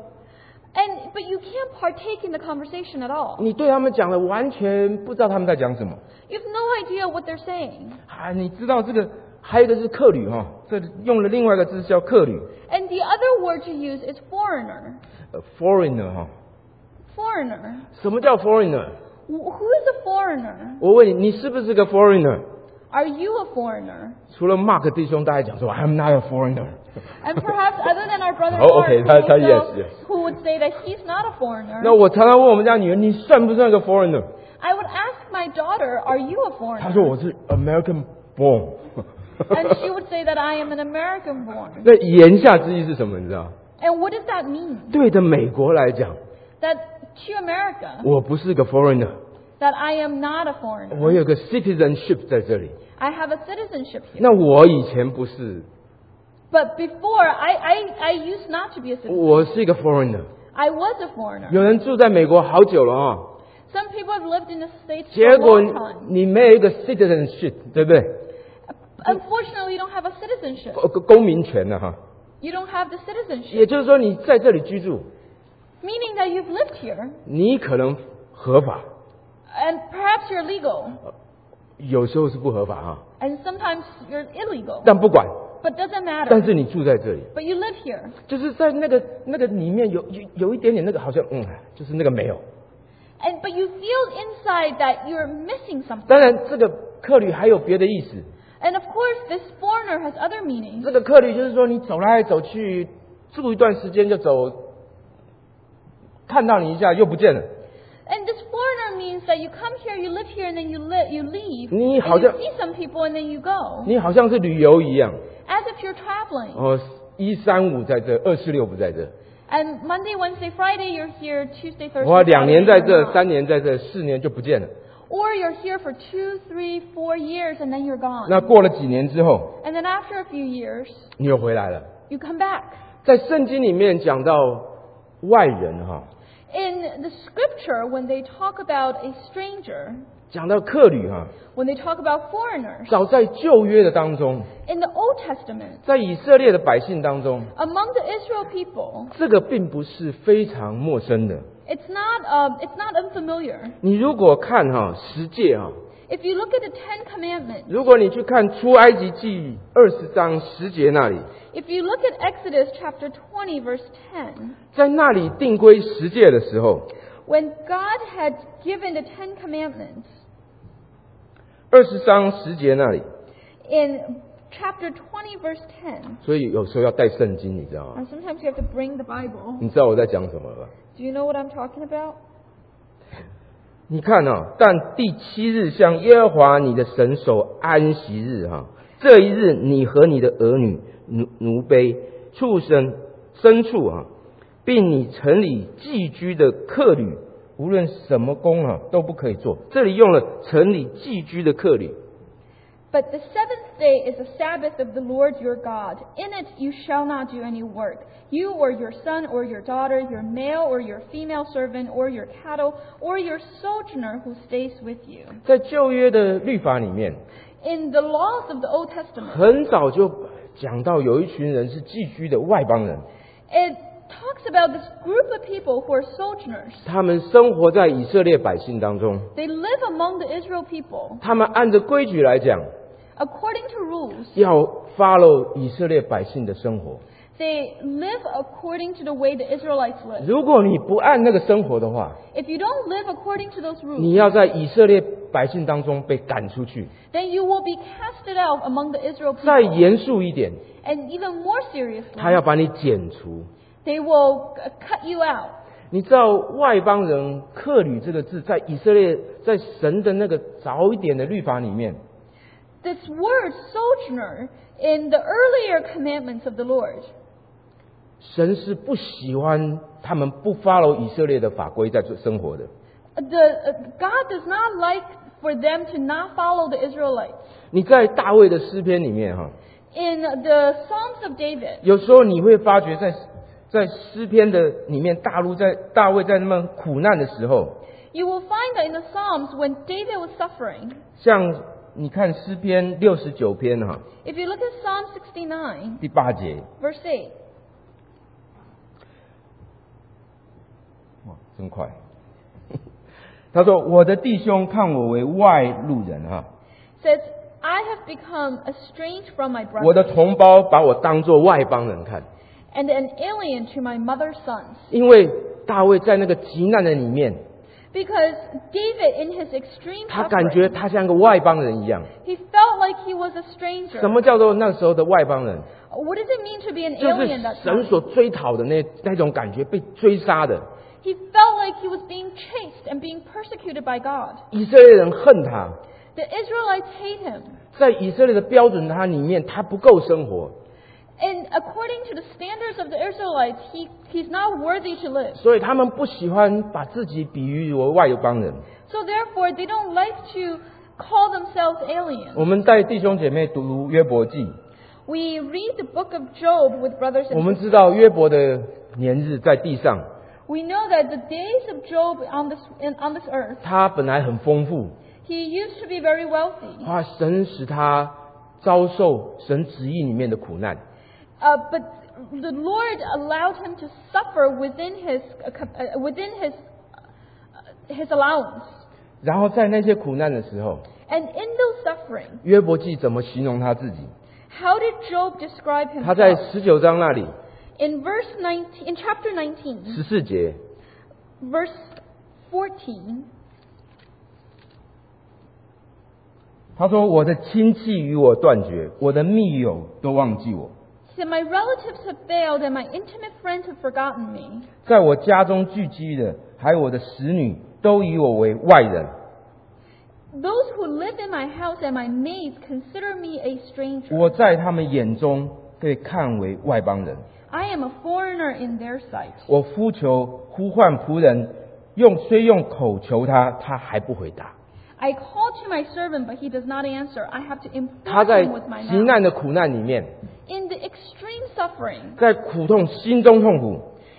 Speaker 2: and but you can't partake in the conversation at all.
Speaker 1: 你对他们讲的完全不知道他们在讲什么
Speaker 2: You have no idea what they're saying.
Speaker 1: 啊！你知道这个还有一个是客旅哈，这用了另外一个字叫客旅，
Speaker 2: And the other word to use is foreigner.
Speaker 1: 呃 foreigner 哈。
Speaker 2: Foreigner.
Speaker 1: 什么叫 foreigner？
Speaker 2: Wh- Who is a foreigner?
Speaker 1: 我问你，你是不是个 foreigner？
Speaker 2: Are you a foreigner?
Speaker 1: 除了 Mark 弟兄，大家讲说 I'm not a foreigner。
Speaker 2: And perhaps other than our brother
Speaker 1: Oh,
Speaker 2: Mark,
Speaker 1: okay,
Speaker 2: who,
Speaker 1: that-
Speaker 2: would
Speaker 1: that- yes,
Speaker 2: know-
Speaker 1: yes.
Speaker 2: who would say that he's not a foreigner,
Speaker 1: 那我常常问我们家女儿，你算不算个 foreigner？
Speaker 2: I would ask my daughter, are you a
Speaker 1: 她说
Speaker 2: foreigner?
Speaker 1: 我是 American born。
Speaker 2: And she would say that I am an American born.
Speaker 1: 那言下之意是什么？你知道？
Speaker 2: And what does that mean?
Speaker 1: 对着美国来讲，
Speaker 2: That to America,
Speaker 1: 我不是个 foreigner，
Speaker 2: that I am not a
Speaker 1: 我
Speaker 2: foreigner.
Speaker 1: 有个 citizenship 在这里。
Speaker 2: I have a citizenship here.
Speaker 1: 那我以前不是，
Speaker 2: But before, I, I, I used not to be a citizen.
Speaker 1: 我是一个 foreigner。
Speaker 2: I was a foreigner.
Speaker 1: 有人住在美国好久了啊，
Speaker 2: Some people have lived in the States for
Speaker 1: 结
Speaker 2: a
Speaker 1: 果
Speaker 2: long time.
Speaker 1: 你没有一个 citizenship，对不对？
Speaker 2: Unfortunately, you don't have a citizenship.
Speaker 1: 公公民权的哈，
Speaker 2: You don't have the citizenship.
Speaker 1: 也就是说你在这里居住，
Speaker 2: Meaning that you've lived here,
Speaker 1: 你可能合法，
Speaker 2: and perhaps you're legal,
Speaker 1: 有时候是不合法哈，
Speaker 2: and sometimes you're illegal.
Speaker 1: 但不管，
Speaker 2: But doesn't
Speaker 1: 但
Speaker 2: matter.
Speaker 1: 是你住在这里，
Speaker 2: But you live here.
Speaker 1: 就是在那个那个里面有有有一点点那个好像嗯，就是那个没有。
Speaker 2: And but you feel inside that you're missing something.
Speaker 1: 当然，这个客旅还有别的意思。
Speaker 2: And of course, this foreigner has other meanings.
Speaker 1: 这个客旅就是说，你走来走去，住一段时间就走，看到你一下又不见了。
Speaker 2: And this foreigner means that you come here, you live here, and then you li- you leave.
Speaker 1: 你
Speaker 2: And
Speaker 1: 好
Speaker 2: you
Speaker 1: 像
Speaker 2: see some people, and then you go.
Speaker 1: 你好像是旅游一样，
Speaker 2: As if you're traveling.
Speaker 1: 哦，一三五在这，二四六不在这。
Speaker 2: And Monday, Wednesday, Friday, you're here. Tuesday, Thursday,
Speaker 1: 我两
Speaker 2: Saturday,
Speaker 1: 年在
Speaker 2: you're
Speaker 1: 这，
Speaker 2: not.
Speaker 1: 三年在这，四年就不见了。
Speaker 2: Or you're here for two, three, four years, and then you're gone.
Speaker 1: 那过了几年之后，
Speaker 2: And then after a few years,
Speaker 1: 你又回来了。
Speaker 2: you come back.
Speaker 1: 在圣经里面讲到外人哈，
Speaker 2: In the scripture, when they talk about a stranger,
Speaker 1: 讲到客旅哈，
Speaker 2: when they talk about foreigners,
Speaker 1: 早在旧约的当中，
Speaker 2: in the Old Testament,
Speaker 1: 在以色列的百姓当中，
Speaker 2: among the Israel people,
Speaker 1: 这个并不是非常陌生的。
Speaker 2: it's not, uh, it's not unfamiliar.
Speaker 1: 你如果看哈十诫哈，
Speaker 2: If you look at the Ten Commandments,
Speaker 1: 如果你去看出埃及记二十章十节那里，
Speaker 2: if you look at Exodus chapter twenty, verse ten,
Speaker 1: 在那里定规十诫的时候，
Speaker 2: when God had given the Ten Commandments,
Speaker 1: 二十章十节那里，
Speaker 2: in chapter twenty, verse ten,
Speaker 1: 所以有时候要带圣经，你知道吗？
Speaker 2: and sometimes you have to bring the Bible.
Speaker 1: 你知道我在讲什么吧？
Speaker 2: Do you know what I'm talking about?
Speaker 1: 你看啊，但第七日向耶和华你的神守安息日哈，这一日你和你的儿女、奴奴婢、畜生、牲畜啊，并你城里寄居的客旅，无论什么工啊都不可以做。这里用了城里寄居的客旅。
Speaker 2: But the seventh day is the Sabbath of the Lord your God. In it you shall not do any work, you or your son or your daughter, your male or your female servant, or your cattle, or your sojourner who stays with you.
Speaker 1: 在旧约的律法里面，
Speaker 2: In the laws of the Old Testament,
Speaker 1: 很早就讲到有一群人是寄居的外邦人，
Speaker 2: it talks about this group of people who are sojourners.
Speaker 1: 他们生活在以色列百姓当中，
Speaker 2: They live among the Israel people
Speaker 1: 他们按着规矩来讲，
Speaker 2: according to rules.
Speaker 1: 要 follow 以色列百姓的生活。
Speaker 2: They live according to the way the Israelites live.
Speaker 1: 如果你不按那个生活的话，
Speaker 2: If you don't live according to those
Speaker 1: 你
Speaker 2: rules,
Speaker 1: 要在以色列百姓当中被赶出去。
Speaker 2: then you will be casted out among the Israel
Speaker 1: 再
Speaker 2: people.
Speaker 1: 严肃一点，
Speaker 2: And even more seriously,
Speaker 1: 他要把你剪除。
Speaker 2: they will uh, cut you out.
Speaker 1: 你知道外邦人客旅这个字，在以色列在神的那个早一点的律法里面，
Speaker 2: This word sojourner in the earlier commandments of the Lord,
Speaker 1: 神是不喜欢他们不 follow 以色列的法规在做生活的。
Speaker 2: the uh, God does not like for them to not follow the Israelites.
Speaker 1: 你在大卫的诗篇里面哈，
Speaker 2: In the Psalms of David,
Speaker 1: 有时候你会发觉在在诗篇的里面，大陆在大卫在那么苦难的时候，
Speaker 2: you will find that in the Psalms when David was suffering,
Speaker 1: 像你看诗篇六十九篇哈
Speaker 2: if you look at Psalm sixty-nine,
Speaker 1: 第八节，
Speaker 2: verse eight,
Speaker 1: 哇，真快。他说：“我的弟兄看我为外路人哈，
Speaker 2: says, I have become estranged from my
Speaker 1: 我的
Speaker 2: brothers
Speaker 1: 同胞把我当作外邦人看，
Speaker 2: and an alien to my mother's sons.
Speaker 1: 因为大卫在那个极难的里面，
Speaker 2: Because David, in his extreme
Speaker 1: 他感觉
Speaker 2: suffering,
Speaker 1: 他像个外邦人一样。
Speaker 2: he felt like he was a stranger.
Speaker 1: 什么叫做那时候的外邦人？
Speaker 2: What does it mean to be an
Speaker 1: 就
Speaker 2: alien
Speaker 1: 是
Speaker 2: that
Speaker 1: 神
Speaker 2: time?
Speaker 1: 所追讨的那那种感觉，被追杀的。
Speaker 2: He felt like he was being chased and being persecuted by God.
Speaker 1: 以色列人恨他，
Speaker 2: The Israelites hate him.
Speaker 1: 在以色列的标准他里面，他不够生活，
Speaker 2: And according to the standards of the Israelites, he, he's not worthy to live.
Speaker 1: 所以他们不喜欢把自己比喻为外邦人。
Speaker 2: So therefore, they don't like to call themselves aliens.
Speaker 1: 我们带弟兄姐妹读约伯记，
Speaker 2: We read the book of Job with brothers
Speaker 1: 我
Speaker 2: and
Speaker 1: 们
Speaker 2: sisters.
Speaker 1: 知道约伯的年日在地上，
Speaker 2: We know that the days of Job on this, in, on this earth,
Speaker 1: 他本来很丰富，
Speaker 2: he used to be very wealthy.
Speaker 1: 哇，神使他遭受神旨意里面的苦难。
Speaker 2: Uh, but the Lord allowed him to suffer within his, uh, cap- uh, within his, uh, his allowance.
Speaker 1: 然后在那些苦难的时候，
Speaker 2: And in those suffering,
Speaker 1: 约伯记怎么形容他自己？
Speaker 2: how did Job describe
Speaker 1: 他在
Speaker 2: himself?
Speaker 1: 十九章那里
Speaker 2: In verse nineteen, in chapter nineteen,
Speaker 1: 十四节，
Speaker 2: verse fourteen,
Speaker 1: 他说：“我的亲戚与我断绝，我的密友都忘记我，
Speaker 2: he said, my relatives have failed and my intimate friends have forgotten me.
Speaker 1: 在我家中聚居的，还有我的使女，都以我为外人。
Speaker 2: Those who live in my house and my maids consider me a stranger.
Speaker 1: 我在他们眼中被看为外邦人。
Speaker 2: I am a foreigner in their sight.
Speaker 1: 我呼求呼唤仆人，用虽用口求他，他还不回答。
Speaker 2: I call to my servant, but he does not answer. I have to
Speaker 1: 他
Speaker 2: implore
Speaker 1: 在
Speaker 2: him with my
Speaker 1: 极
Speaker 2: mouth.
Speaker 1: 难的苦难里面，
Speaker 2: In the extreme suffering,
Speaker 1: 在苦痛心中痛苦，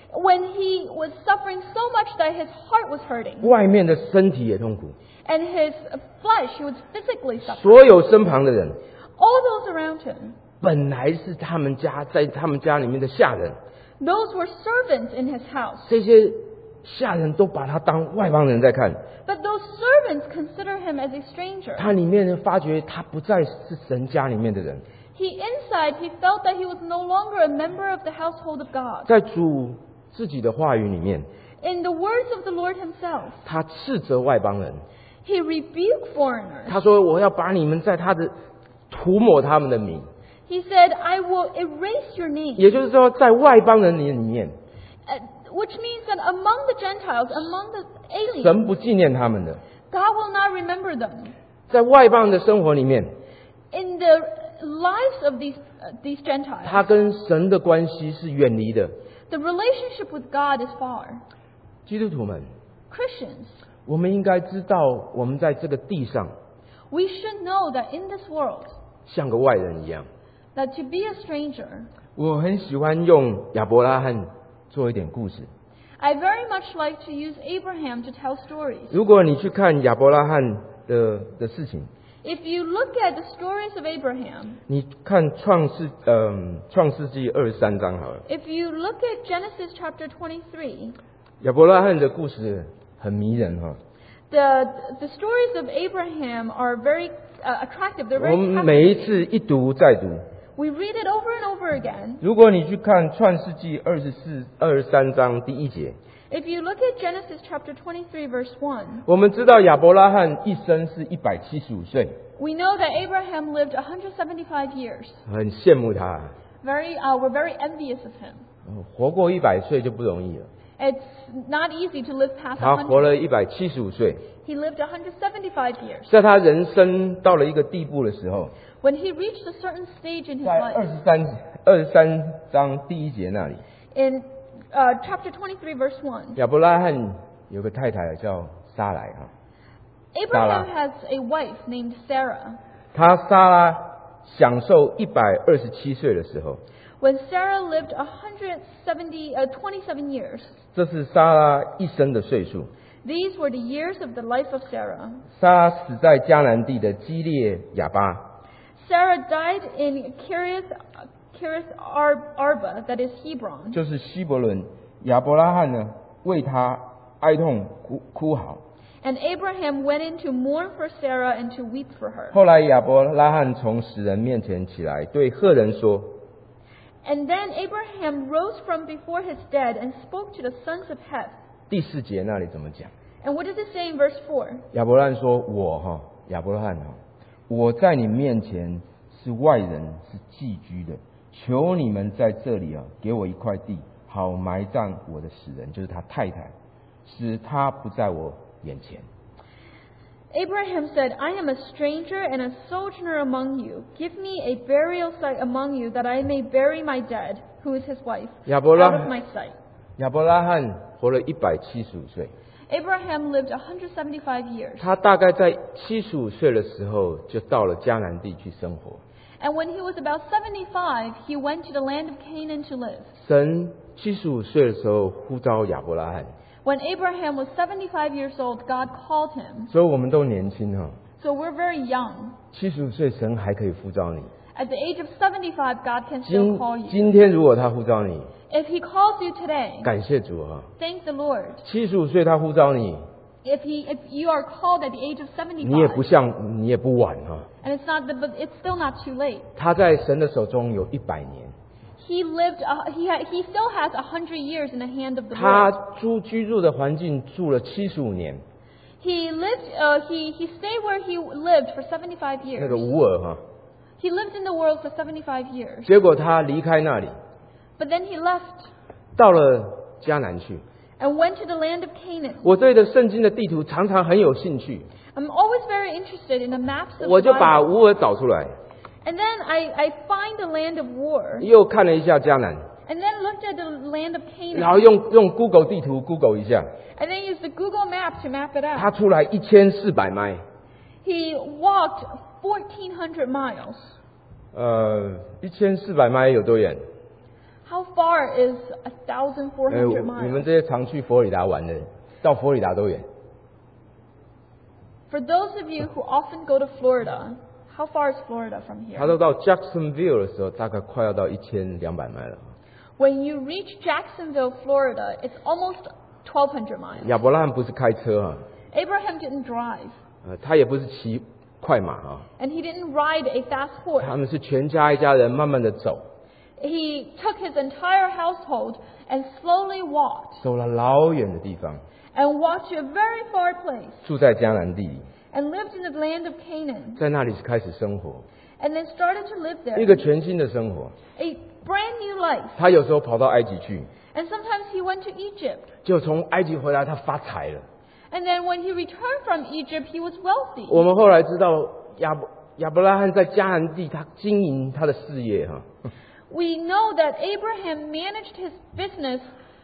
Speaker 2: when he was suffering so much that his heart was hurting
Speaker 1: 外面的身体也痛苦，
Speaker 2: and his flesh, he was physically suffering.
Speaker 1: 所有身旁的人
Speaker 2: All those around him,
Speaker 1: 本来是他们家在他们家里面的下人，
Speaker 2: those were servants in his house.
Speaker 1: 这些下人都把他当外邦人在看，
Speaker 2: But those servants consider him as a stranger.
Speaker 1: 他里面发觉他不再是神家里面的人，
Speaker 2: He inside, he felt that he was no longer a member of the household of God.
Speaker 1: 在主自己的话语里面，
Speaker 2: In the words of the Lord himself,
Speaker 1: 他斥责外邦人，
Speaker 2: he rebuked foreigners.
Speaker 1: 他说：“我要把你们在他的涂抹他们的名。”
Speaker 2: He said, I will erase your name.
Speaker 1: 也就是说，在外邦人里面，
Speaker 2: Uh, which means that among the Gentiles, among the aliens,
Speaker 1: 神不纪念他们的。
Speaker 2: God will not remember them.
Speaker 1: 在外邦人的生活里面，
Speaker 2: In the lives of these, uh, these Gentiles,
Speaker 1: 他跟神的关系是远离的。
Speaker 2: the relationship with God is far.
Speaker 1: 基督徒们，
Speaker 2: Christians,
Speaker 1: 我们应该知道，我们在这个地上
Speaker 2: we should know that in this world,
Speaker 1: 像个外人一样。
Speaker 2: that to be a stranger,
Speaker 1: 我很喜欢用亚伯拉罕做一点故事。
Speaker 2: I very much like to use Abraham to tell stories.
Speaker 1: 如果你去看亚伯拉罕的的事情，
Speaker 2: If you look at the stories of Abraham,
Speaker 1: 你看创世嗯创世纪二十三章好了，
Speaker 2: if you look at Genesis chapter twenty-three,
Speaker 1: 亚伯拉罕的故事很迷人哈。
Speaker 2: the the stories of Abraham are very uh, attractive. They're
Speaker 1: 我
Speaker 2: very
Speaker 1: 们每一
Speaker 2: captivating.
Speaker 1: 次一读再读。
Speaker 2: We read it over and over again.
Speaker 1: 如果你去看创世纪二十四二十三章第一节，
Speaker 2: If you look at Genesis chapter twenty-three, verse one,
Speaker 1: 我们知道亚伯拉罕一生是一百七十五岁，
Speaker 2: we know that Abraham lived one hundred seventy-five years.
Speaker 1: 很羡慕他，
Speaker 2: Very, uh, we're very envious of him.
Speaker 1: 活过一百岁就不容易了。
Speaker 2: It's not easy to live past
Speaker 1: 他活
Speaker 2: one hundred.
Speaker 1: 了一百七十五岁，
Speaker 2: He lived one hundred seventy-five years.
Speaker 1: 在他人生到了一个地步的时候，
Speaker 2: When he reached a certain stage in his
Speaker 1: 在二
Speaker 2: life,
Speaker 1: 十三二十三章第一节那里，
Speaker 2: in uh, chapter twenty-three, verse one,
Speaker 1: 亚伯拉罕有个太太叫撒莱哈，
Speaker 2: Abraham
Speaker 1: Sarah.
Speaker 2: has a wife named Sarah.
Speaker 1: 他撒拉享受一百二十七岁的时候，
Speaker 2: When Sarah lived one hundred seventy, uh, twenty-seven years,
Speaker 1: 这是撒拉一生的岁数。
Speaker 2: these were the years of the life of Sarah.
Speaker 1: 撒拉死在迦南地的基列亚巴。
Speaker 2: Sarah died in Kiriath, Kiriath Arba, that is Hebron.
Speaker 1: 就是希伯伦，亚伯拉罕呢为他哀痛哭哭嚎。
Speaker 2: And Abraham went in to mourn for Sarah and to weep for her.
Speaker 1: 后来亚伯拉罕从死人面前起来，对赫人说
Speaker 2: And then Abraham rose from before his dead and spoke to the sons of Heth.
Speaker 1: 第四节那里怎么讲？
Speaker 2: And what does it say in verse four?
Speaker 1: 亚伯拉罕说：“我哈，亚伯拉罕哈，我在你面前是外人，是寄居的。求你们在这里啊，给我一块地，好埋葬我的死人，就是他太太，使他不在我眼前。”
Speaker 2: Abraham said, I am a stranger and a sojourner among you. Give me a burial site among you, that I may bury my dead, who is his wife,
Speaker 1: 亚伯拉
Speaker 2: out of my sight.
Speaker 1: 亚伯拉罕活了一百七十五岁，
Speaker 2: Abraham lived one hundred seventy-five years.
Speaker 1: 他大概在七十五岁的时候就到了迦南地去生活。
Speaker 2: And when he was about seventy-five, he went to the land of Canaan to live.
Speaker 1: 神七十五岁的时候呼召亚伯拉罕，
Speaker 2: When Abraham was seventy-five years old, God called him.
Speaker 1: 所以我们都年轻哈。
Speaker 2: So we're very young.
Speaker 1: 七十五岁神还可以呼召你。
Speaker 2: At the age of seventy-five, God can
Speaker 1: 今
Speaker 2: still call you.
Speaker 1: 今天如果他呼召你，
Speaker 2: If he calls you today,
Speaker 1: 感谢主哈。
Speaker 2: thank the Lord.
Speaker 1: 七十五岁他呼召你，
Speaker 2: If he, if you are called at the age of
Speaker 1: 你也不
Speaker 2: seventy-five,
Speaker 1: 像你也不晚哈。
Speaker 2: and it's not, the, but it's still not too late.
Speaker 1: 他在神的手中有一百年，
Speaker 2: He lived, uh, he ha, he still has a hundred years in the hand of the
Speaker 1: 他
Speaker 2: Lord.
Speaker 1: 住居住的环境住了七十五年，
Speaker 2: He lived, uh, he, he stayed where he lived for seventy-five
Speaker 1: 那
Speaker 2: years.
Speaker 1: 个乌尔哈。
Speaker 2: He lived in the world for seventy-five years.
Speaker 1: 结果他离开那里，
Speaker 2: But then he left
Speaker 1: 到了迦南去。
Speaker 2: and went to the land of Canaan.
Speaker 1: 我对的圣经的地图常常很有兴趣，
Speaker 2: I'm always very interested in the maps of
Speaker 1: 我
Speaker 2: the
Speaker 1: 就把
Speaker 2: Bible.
Speaker 1: 乌尔找出来，
Speaker 2: And then I, I find the land of war,
Speaker 1: 又看了一下迦南，
Speaker 2: and then looked at the land of
Speaker 1: 然后
Speaker 2: Canaan,
Speaker 1: 用用 Google 地图 Google 一下，
Speaker 2: and then used the Google map to map it
Speaker 1: 他
Speaker 2: out.
Speaker 1: 出来一千四百迈，
Speaker 2: He walked fourteen hundred miles.
Speaker 1: 呃，一千四百迈有多远？
Speaker 2: How far is a thousand four
Speaker 1: 呃，
Speaker 2: hundred
Speaker 1: 你们
Speaker 2: miles?
Speaker 1: 这些常去佛罗里达玩的人，到佛罗里达多远？
Speaker 2: For those of you who often go to Florida, how far is Florida from
Speaker 1: 他
Speaker 2: here?
Speaker 1: 都到 Jacksonville 的时候，大概快要到一千两百迈了。
Speaker 2: When you reach Jacksonville, Florida, it's almost twelve hundred miles.
Speaker 1: 亚伯拉罕不是开车啊，
Speaker 2: Abraham didn't drive,
Speaker 1: 呃，他也不是骑快马啊，
Speaker 2: and he didn't ride a fast
Speaker 1: 他
Speaker 2: horse.
Speaker 1: 们是全家一家人慢慢的走，
Speaker 2: He took his entire household and slowly walked,
Speaker 1: 走了老远的地方，
Speaker 2: and walked to a very far place,
Speaker 1: 住在迦南地里，
Speaker 2: and lived in the land of Canaan,
Speaker 1: 在那里是开始生活，
Speaker 2: and then started to live
Speaker 1: 一
Speaker 2: there,
Speaker 1: 个全新的生活。
Speaker 2: a brand new life.
Speaker 1: 他有时候跑到埃及去，
Speaker 2: And sometimes he went to Egypt,
Speaker 1: 就从埃及回来，他发财了。
Speaker 2: and then when he returned from Egypt, he was wealthy.
Speaker 1: 我们后来知道亚伯亚伯拉罕在迦南地，他经营他的事业哈，
Speaker 2: We know that Abraham managed his business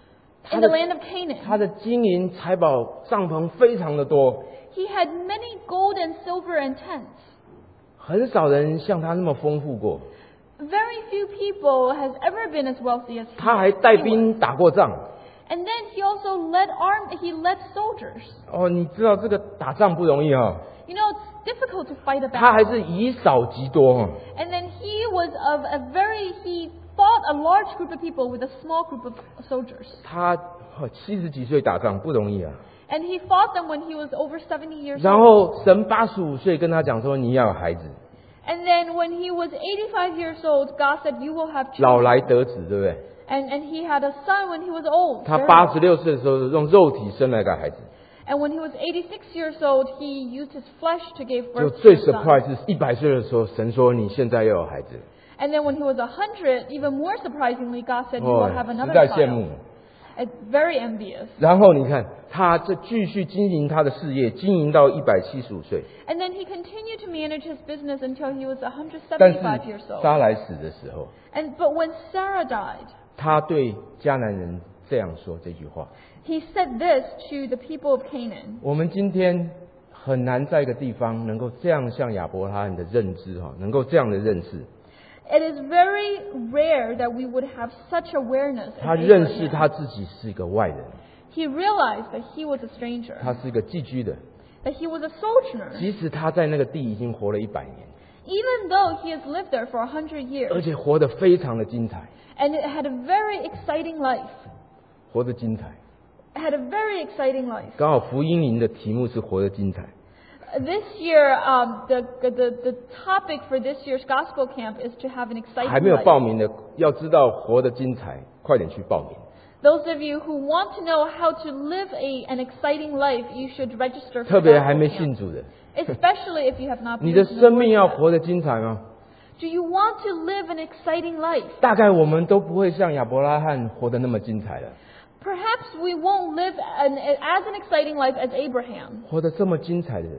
Speaker 2: in the land of Canaan.
Speaker 1: 他的金银财宝帐篷非常的多，
Speaker 2: He had many gold and silver and tents.
Speaker 1: 很少人像他那么丰富过。
Speaker 2: Very few people has ever been as wealthy as he
Speaker 1: 他还
Speaker 2: was.
Speaker 1: 带兵打过仗。
Speaker 2: And then he also led arm. He led soldiers.
Speaker 1: 哦，你知道这个打仗不容易哈，
Speaker 2: You know, it's difficult to fight a
Speaker 1: 他还
Speaker 2: battle.
Speaker 1: 是以少击多哈。
Speaker 2: And then he was of a very. He fought a large group of people with a small group of soldiers.
Speaker 1: 他七十几岁打仗不容易啊。
Speaker 2: And he fought them when he was over seventy years
Speaker 1: 然
Speaker 2: old.
Speaker 1: 后神八十五岁跟他讲说，你要有孩子，
Speaker 2: And then when he was eighty-five years old, God said, "You will have
Speaker 1: 老
Speaker 2: children."
Speaker 1: 来得子，对不对？
Speaker 2: And and he had a son when he was old.
Speaker 1: 他
Speaker 2: very
Speaker 1: 八
Speaker 2: old.
Speaker 1: 十六岁的时候用肉体生了一个孩子，
Speaker 2: And when he was eighty-six years old, he used his flesh to give
Speaker 1: 就
Speaker 2: birth to
Speaker 1: 最
Speaker 2: his son.
Speaker 1: surprise 是一百岁的时候，神说你现在要有孩子，
Speaker 2: And then when he was a hundred, even more surprisingly, God said, "You
Speaker 1: 哦
Speaker 2: will have，
Speaker 1: 实
Speaker 2: another
Speaker 1: 在羡慕
Speaker 2: child." It's very envious.
Speaker 1: 然后你看，他这继续经营他的事业，经营到一百七十五岁。
Speaker 2: And then he continued to manage his business until he was
Speaker 1: 但是
Speaker 2: one hundred seventy-five years old.
Speaker 1: 撒来死的时候，
Speaker 2: And but when Sarah died,
Speaker 1: 他对迦南人这样说这句话：
Speaker 2: he said this to the people of Canaan.
Speaker 1: 我们今天很难在一个地方能够这样像亚伯拉罕的认知哈，能够这样的认识。
Speaker 2: It is very rare that we would have such awareness.
Speaker 1: 他
Speaker 2: as
Speaker 1: 认识
Speaker 2: Abraham.
Speaker 1: 他自己是一个外人，
Speaker 2: He realized that he was a stranger,
Speaker 1: 他是一个寄居的，
Speaker 2: that he was a sojourner,
Speaker 1: 即使他在那个地已经活了一百年，
Speaker 2: even though he has lived there for a hundred
Speaker 1: 而
Speaker 2: years,
Speaker 1: 且活得非常的精彩，
Speaker 2: and it had a very exciting life.
Speaker 1: 活得精彩。
Speaker 2: It had a very exciting life.
Speaker 1: 刚好福音营的题目是活得精彩。
Speaker 2: This year, um, the, the the topic for this year's gospel camp is to have an
Speaker 1: 还
Speaker 2: exciting
Speaker 1: 没有报
Speaker 2: life.
Speaker 1: 名的，要知道活得精彩，快点去报名。
Speaker 2: Those of you who want to know how to live a an exciting life, you should register
Speaker 1: 特
Speaker 2: for
Speaker 1: 别还没
Speaker 2: gospel
Speaker 1: 信
Speaker 2: camp.
Speaker 1: 主的，
Speaker 2: Especially if you have not
Speaker 1: 你的
Speaker 2: believed in the
Speaker 1: 生命
Speaker 2: Lord
Speaker 1: 要
Speaker 2: yet.
Speaker 1: 活得精彩吗？
Speaker 2: Do you want to live an exciting life?
Speaker 1: 大概我们都不会像亚伯拉罕活得那么精彩了。
Speaker 2: Perhaps we won't live an, as an exciting life as Abraham.
Speaker 1: 活得这么精彩的人，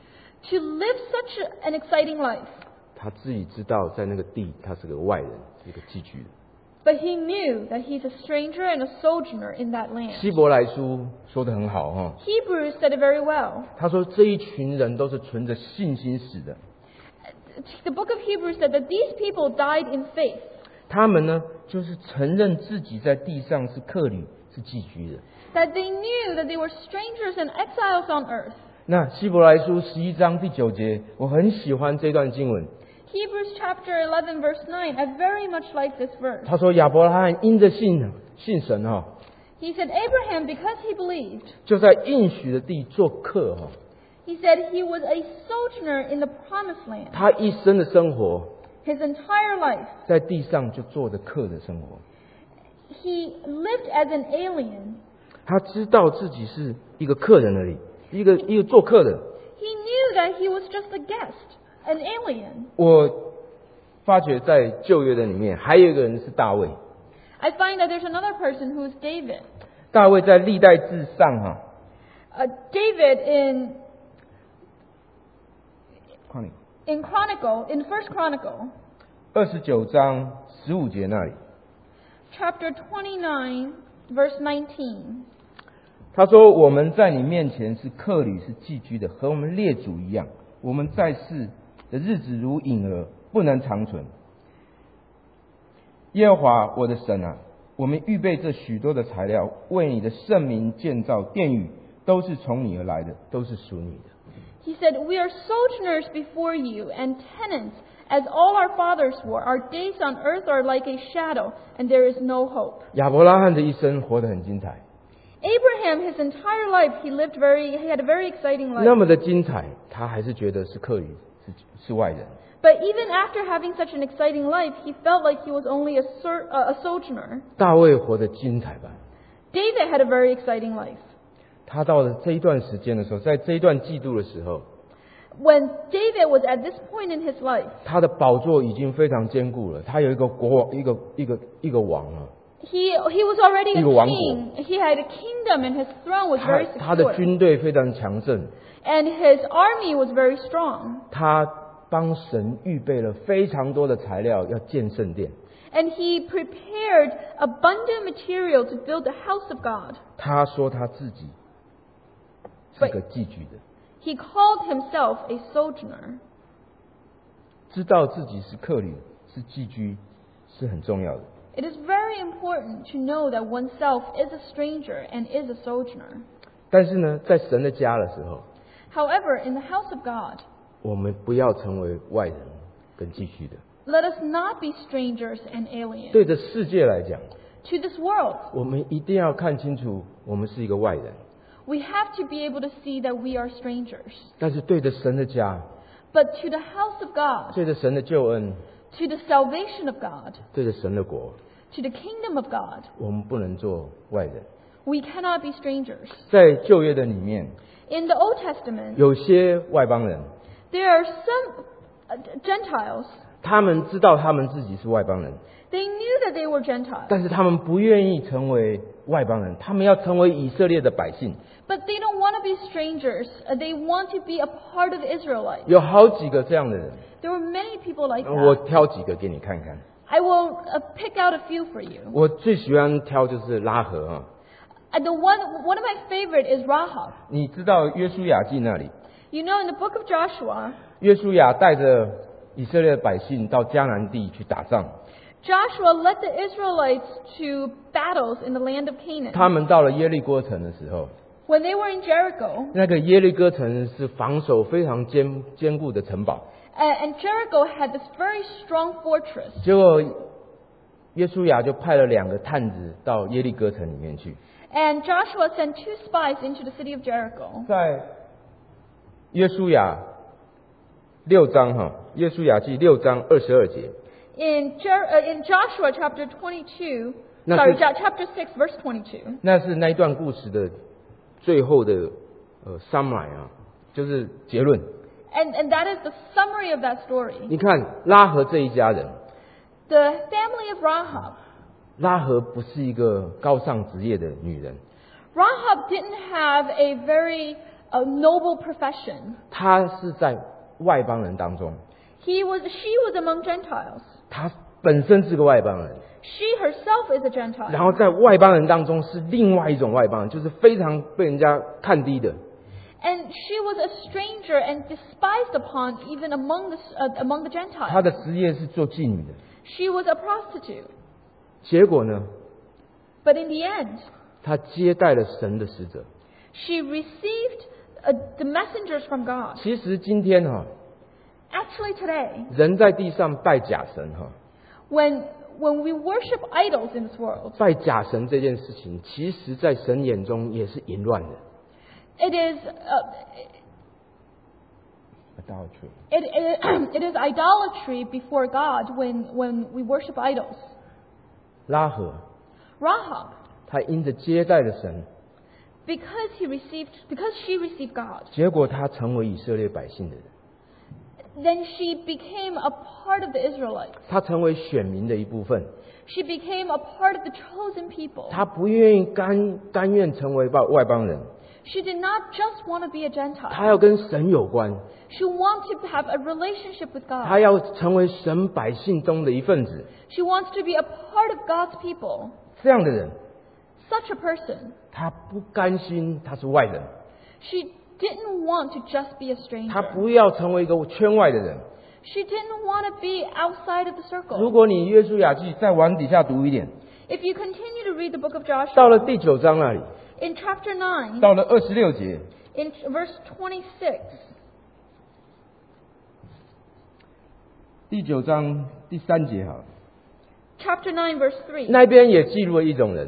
Speaker 2: To live such a- an exciting life,
Speaker 1: 他自己知道在那个地他是个外人，是一个寄居的。
Speaker 2: but he knew that he's a stranger and a sojourner in that land.
Speaker 1: 希伯来书说得很好哈，
Speaker 2: Hebrews said it very well.
Speaker 1: 他说这一群人都是存着信心死的，
Speaker 2: The book of Hebrews said that these people died in faith,
Speaker 1: 他们呢就是承认自己在地上是客旅，是寄居的。
Speaker 2: that they knew that they were strangers and exiles on earth.
Speaker 1: 那希伯来书十一章第九节，我很喜欢这段经文。
Speaker 2: Hebrews chapter eleven verse nine, I very much like this verse.
Speaker 1: 他说亚伯拉罕因着信信神哈，
Speaker 2: He said Abraham, because he believed,
Speaker 1: 就在应许的地做客哈。
Speaker 2: he said he was a sojourner in the promised land.
Speaker 1: 他一生的生活
Speaker 2: His entire life,
Speaker 1: 在地上就做着客的生活。
Speaker 2: he lived as an alien.
Speaker 1: 他知道自己是一个客人而已，一个一个做客的。
Speaker 2: He knew that he was just a guest, an alien.
Speaker 1: 我发觉在旧约的里面还有一个人是大卫。
Speaker 2: I find that there's another person who's David.
Speaker 1: 大卫在历代志上哈，
Speaker 2: Uh, David in
Speaker 1: 看你
Speaker 2: in Chronicle, in First Chronicle,
Speaker 1: 二十九章十五节那里，
Speaker 2: chapter twenty-nine, verse nineteen.
Speaker 1: 他说：“我们在你面前是客旅，是寄居的，和我们列祖一样。我们在世的日子如影儿，不能长存。 耶和华我的神啊，我们预备这许多的材料，为你的圣名建造殿宇，都是从你而来的，都是属你的。
Speaker 2: He said, "We are sojourners before you, and tenants, as all our fathers were. Our days on earth are like a shadow, and there is no hope."
Speaker 1: 亚伯拉罕的一生活得很精彩，
Speaker 2: Abraham, his entire life, he lived very, he had a very exciting
Speaker 1: 那
Speaker 2: life.
Speaker 1: 么的精彩，他还是觉得是客旅，是是外人。
Speaker 2: But even after having such an exciting life, he felt like he was only a, sur- uh, a sojourner.
Speaker 1: 大卫活得精彩吧？
Speaker 2: David had a very exciting life.
Speaker 1: 他到了这一段时间的时候，在这一段嫉妒的时候，
Speaker 2: When David was at this point in his life,
Speaker 1: 他的宝座已经非常坚固了，他有一个国王，一个一个一个王啊，
Speaker 2: he, he was already a
Speaker 1: 一个王国。
Speaker 2: king. He had a kingdom, and his throne was
Speaker 1: 他
Speaker 2: very
Speaker 1: 他的
Speaker 2: secure.
Speaker 1: 军队非常强盛，
Speaker 2: And his army was very strong.
Speaker 1: 他帮神预备了非常多的材料，要建圣殿。
Speaker 2: And he prepared abundant material to build the house of God.
Speaker 1: 他说他自己是个寄居的，
Speaker 2: He called himself a sojourner.
Speaker 1: 知道自己是客旅，是寄居，是很重要的。
Speaker 2: It is very important to know that oneself is a stranger and is a sojourner.
Speaker 1: 但是呢，在神的家的时候，
Speaker 2: However, in the house of God,
Speaker 1: 我们不要成为外人跟寄居的。
Speaker 2: let us not be strangers and aliens.
Speaker 1: 对着世界来讲，
Speaker 2: To this world,
Speaker 1: 我们一定要看清楚，我们是一个外人。
Speaker 2: we have to be able to see that we are strangers.
Speaker 1: 但是对着神的家，
Speaker 2: But to the house of God,
Speaker 1: 对着神的救恩，
Speaker 2: to the salvation of God,
Speaker 1: 对着神的国，
Speaker 2: to the kingdom of God,
Speaker 1: 我们不能做外人。
Speaker 2: we cannot be strangers.
Speaker 1: 在旧约的里面，
Speaker 2: In the Old Testament,
Speaker 1: 有些外邦人，
Speaker 2: there are some uh, Gentiles.
Speaker 1: 他们知道他们自己是外邦人，
Speaker 2: They knew that they were Gentiles,
Speaker 1: 但是他们不愿意成为外邦人，他们要成为以色列的百姓。
Speaker 2: but they don't want to be strangers. Uh, They want to be a part of the Israelites.
Speaker 1: 有好几个这样的人，
Speaker 2: There were many people like
Speaker 1: 我
Speaker 2: that.
Speaker 1: 挑几个给你看看。
Speaker 2: I will uh, pick out a few for you.
Speaker 1: 我最喜欢挑就是拉合啊，
Speaker 2: And the one, one of my favorite is Rahab.
Speaker 1: 你知道约书亚记那里，
Speaker 2: You know, in the book of Joshua,
Speaker 1: 约书亚带着以色列的百姓到迦南地去打仗，
Speaker 2: Joshua led the Israelites to battles in the land of Canaan.
Speaker 1: 他们到了耶利哥城的时候，
Speaker 2: When they were in Jericho,
Speaker 1: 那个耶利哥城是防守非常坚坚固的城堡，
Speaker 2: uh, and Jericho had this very strong fortress.
Speaker 1: 结果约书亚就派了两个探子到耶利哥城里面去，
Speaker 2: And Joshua sent two spies into the city of Jericho.
Speaker 1: 在约书亚六章哈，约书亚记六章二十二节，
Speaker 2: In, Jer- uh, in Joshua chapter twenty-two,
Speaker 1: No,
Speaker 2: sorry,
Speaker 1: so-
Speaker 2: Ja- chapter six, verse twenty-two.
Speaker 1: 那是那一段故事的最后的呃 summary 啊，就是结论。
Speaker 2: And, and that is the summary of that story.
Speaker 1: 你看拉合这一家人，
Speaker 2: The family of Rahab.
Speaker 1: 拉合不是一个高尚职业的女人，
Speaker 2: Rahab didn't have a very uh, noble profession.
Speaker 1: 她是在外邦人当中，
Speaker 2: He was, she was among Gentiles.
Speaker 1: 她本身是个外邦人，
Speaker 2: She herself is a
Speaker 1: 然
Speaker 2: Gentile.
Speaker 1: 后在外邦人当中是另外一种外邦人，就是非常被人家看低的。
Speaker 2: And she was a stranger and despised upon even among the, uh, among the
Speaker 1: 她
Speaker 2: Gentiles.
Speaker 1: 的职业是做妓女的，
Speaker 2: She was a prostitute.
Speaker 1: 结果呢，
Speaker 2: But in the end,
Speaker 1: 她接待了神的使者。
Speaker 2: she received uh, the messengers from God.
Speaker 1: 其实今天哈、
Speaker 2: Actually today,
Speaker 1: 人在地上拜假神哈、
Speaker 2: when, when we worship idols in this world,
Speaker 1: 拜假神这件事情，其实在神眼中也是淫乱的。
Speaker 2: it is, uh,
Speaker 1: Adultery。
Speaker 2: it, it, it is idolatry before God when, when we worship idols.
Speaker 1: 拉合，
Speaker 2: Rahab,
Speaker 1: 他因着接待了神，
Speaker 2: because he received, because she received God,
Speaker 1: 结果他成为以色列百姓的人，
Speaker 2: then she became a part of the Israelites.
Speaker 1: 他成为选民的一部分。
Speaker 2: She became a part of the chosen people.
Speaker 1: 他不愿意甘甘愿成为外外邦人，
Speaker 2: She did not just want to be a
Speaker 1: 他
Speaker 2: Gentile.
Speaker 1: 要跟神有关，
Speaker 2: She wanted to have a relationship with
Speaker 1: 他
Speaker 2: God.
Speaker 1: 要成为神百姓中的一份子。
Speaker 2: She wants to be a part of God's people.
Speaker 1: 这样的人，
Speaker 2: Such a person.
Speaker 1: 他不甘心他是外人，
Speaker 2: She didn't want to just be a
Speaker 1: 他
Speaker 2: stranger.
Speaker 1: 不要成为一个圈外的人，
Speaker 2: She didn't want to be outside of the
Speaker 1: 如
Speaker 2: circle.
Speaker 1: 果你约书亚记再往底下读一点，
Speaker 2: If you continue to read the book of
Speaker 1: 到了
Speaker 2: Joshua,
Speaker 1: 第九章那里，
Speaker 2: in chapter nine,
Speaker 1: 到了二十六节，
Speaker 2: in verse twenty-six,
Speaker 1: 第九章第三节好了，
Speaker 2: chapter nine, verse three,
Speaker 1: 那边也记录了一种人，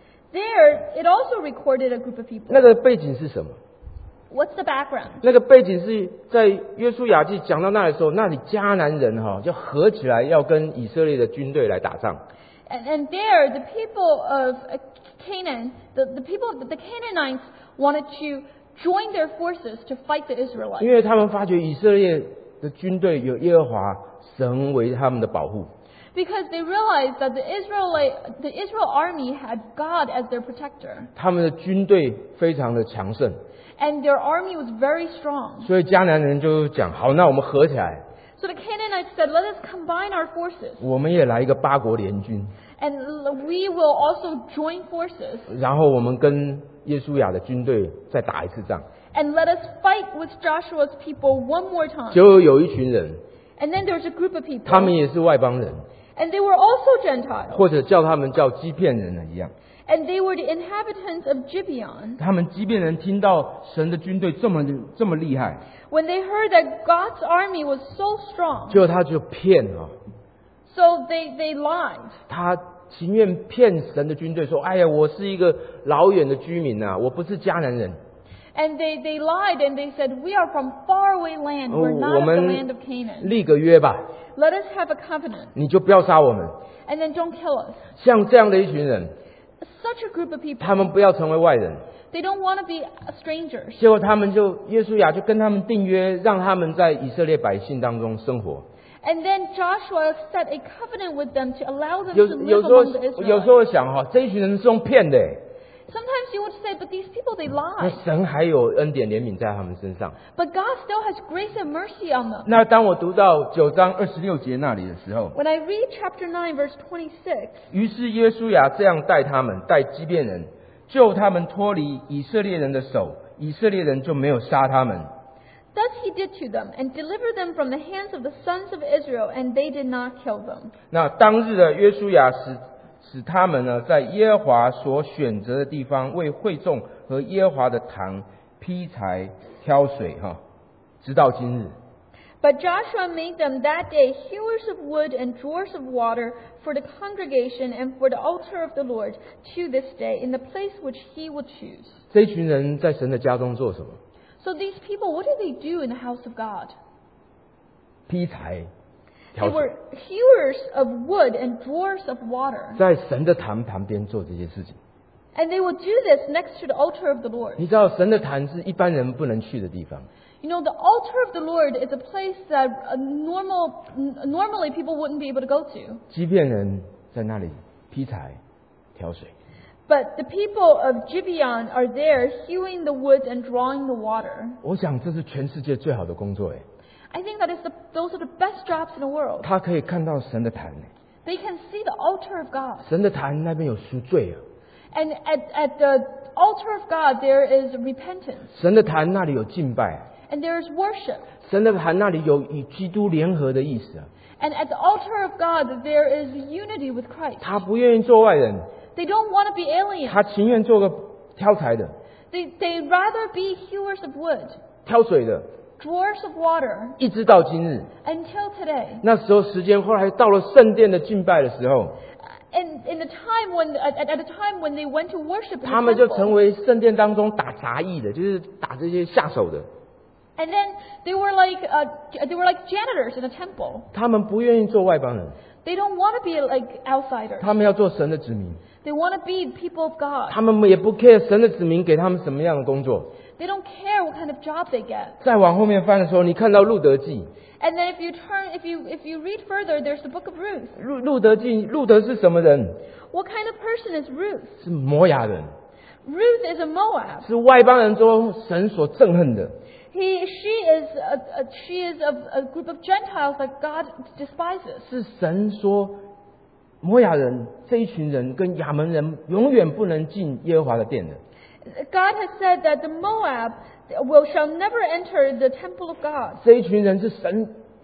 Speaker 2: there it also recorded a group of people.
Speaker 1: 那个背景是什么？
Speaker 2: What's the background?
Speaker 1: 那个背景是在约书亚记讲到那里的时候，那里迦南人哈、就合起来要跟以色列的军队来打仗。
Speaker 2: And, and there, the people of uh, Canaan, the, the people, the Canaanites wanted to join their forces to fight the
Speaker 1: 因
Speaker 2: Israelites
Speaker 1: 为他们发觉以色列的军队有耶和华神为他们的保护，
Speaker 2: because they realized that the Israelite, the Israel army had God as their protector,
Speaker 1: 他们的军队非常的强盛，
Speaker 2: and their army was very strong.
Speaker 1: 所以迦南人就讲好，那我们合起来，
Speaker 2: So the Canaanites said, "Let us combine our forces,
Speaker 1: 我们也来一个八国联军，
Speaker 2: and l- we will also join forces,
Speaker 1: 然后我们跟耶书亚的军队再打一次仗。
Speaker 2: and let us fight with Joshua's people one more time."
Speaker 1: 就有一群人，
Speaker 2: And then there's a group of people,
Speaker 1: 他们也是外邦人，
Speaker 2: and they were also Gentiles,
Speaker 1: 或者叫他们叫基遍人的一样。
Speaker 2: and they were the inhabitants of Gibeon.
Speaker 1: 他们基遍人听到神的军队这么这么厉害，
Speaker 2: When they heard that God's army was so strong,
Speaker 1: 结果他就骗啊，
Speaker 2: so they, they lied.
Speaker 1: 他情愿骗神的军队说：“哎呀，我是一个老远的居民啊，我不是迦南人，
Speaker 2: And they, they lied and they said, "We are from faraway land.
Speaker 1: 哦
Speaker 2: We're not
Speaker 1: 我
Speaker 2: of the
Speaker 1: 们
Speaker 2: land of Canaan.
Speaker 1: 立个约吧，
Speaker 2: Let us have a covenant,
Speaker 1: 你就不要杀我们。”
Speaker 2: and then don't kill us."
Speaker 1: 像这样的一群人，
Speaker 2: Such a group of people,
Speaker 1: 他们不要成为外人，
Speaker 2: they don't want to be strangers.
Speaker 1: 结果他们就耶稣亚就跟他们订约，让他们在以色列百姓当中生活。
Speaker 2: And then Joshua set a covenant with them to allow them
Speaker 1: 有
Speaker 2: to
Speaker 1: 有
Speaker 2: live
Speaker 1: 时候
Speaker 2: among the
Speaker 1: 有时
Speaker 2: Israelites.
Speaker 1: 候想哈，这一群人是用骗的，
Speaker 2: Sometimes you would say, "But these people, they
Speaker 1: 那
Speaker 2: lie."
Speaker 1: 神还有恩典怜悯在他们身上。
Speaker 2: But God still has grace and mercy on them.
Speaker 1: 那当我读到九章二十六节那里的时候，
Speaker 2: When I read chapter nine, verse twenty-six,
Speaker 1: 于是耶稣亚这样待他们，待基遍人，救他们脱离以色列人的手，以色列人就没有杀他们。
Speaker 2: thus he did to them, and delivered them from the hands of the sons of Israel, and they did not kill them.
Speaker 1: 那当日的约书亚使使他们呢，在耶和华所选择的地方，为会众和耶和华的堂劈柴挑水，哈，直到今日。
Speaker 2: But Joshua made them that day hewers of wood and drawers of water for the congregation and for the altar of the Lord to this day, in the place which he would choose.
Speaker 1: 这一群人在神的家中做什么？
Speaker 2: So these people, what did they do in the house of God?
Speaker 1: 劈柴
Speaker 2: They
Speaker 1: 挑
Speaker 2: were
Speaker 1: 水，
Speaker 2: hewers of wood and drawers of water.
Speaker 1: 在神的坛旁边做这些事情。
Speaker 2: And they would do this next to the altar of the Lord.
Speaker 1: 你知道神的坛是一般人不能去的地方，
Speaker 2: You know, the altar of the Lord is a place that a normal, n- normally people wouldn't be able to go to.
Speaker 1: 基遍人在那里劈柴挑水。
Speaker 2: But the people of Gibeon are there hewing the wood and drawing the water.
Speaker 1: 我想这是全世界最好的工作诶，
Speaker 2: I think that is the, those are the best jobs in the world.
Speaker 1: 他可以看到神的坛诶，
Speaker 2: They can see the altar of God.
Speaker 1: 神的坛那边有赎罪啊，
Speaker 2: And at, at the altar of God, there is repentance
Speaker 1: 神的坛那里有敬拜啊，
Speaker 2: and there is worship.
Speaker 1: 神的坛那里有与基督联合的意思啊，
Speaker 2: And at the altar of God, there is unity with Christ.
Speaker 1: 他不愿意做外人，
Speaker 2: They don't want to be aliens.
Speaker 1: 他情愿做个挑柴的、
Speaker 2: They, they'd rather be hewers of wood,
Speaker 1: 挑水的，
Speaker 2: drawers of water,
Speaker 1: 一直到今日。
Speaker 2: until today.
Speaker 1: 那时候时间后来到了圣殿的敬拜的时候，
Speaker 2: And in the time when, at, at a time when they went to worship in
Speaker 1: 他
Speaker 2: the
Speaker 1: 们就成
Speaker 2: temple,
Speaker 1: 为圣殿当中打杂役的，就是打这些下手的。
Speaker 2: and then they were like uh, they were like janitors in a temple.
Speaker 1: 他们不愿意做外邦人，
Speaker 2: They don't want to be like outsiders.
Speaker 1: 他们要做神的子民。
Speaker 2: They want to be people of God.
Speaker 1: 他们也不 care 神的子民给他们什么样的工作。
Speaker 2: They don't care what kind of job they get.
Speaker 1: 再往后面翻的时候，你看到路德记，
Speaker 2: And then if you turn, if you if you read further, there's the book of Ruth.
Speaker 1: 路路德记，路德是什么人？
Speaker 2: What kind of person is Ruth?
Speaker 1: 是摩亚人，
Speaker 2: Ruth is a Moab.
Speaker 1: 是外邦人中神所憎恨的。
Speaker 2: He, she is a, a, she is of a group of Gentiles that God despises.
Speaker 1: 是神说，摩亚人这一群人跟亚门人永远不能进耶和华的殿的。
Speaker 2: God has said that the Moab will shall never enter the temple of God.
Speaker 1: 这一群人是神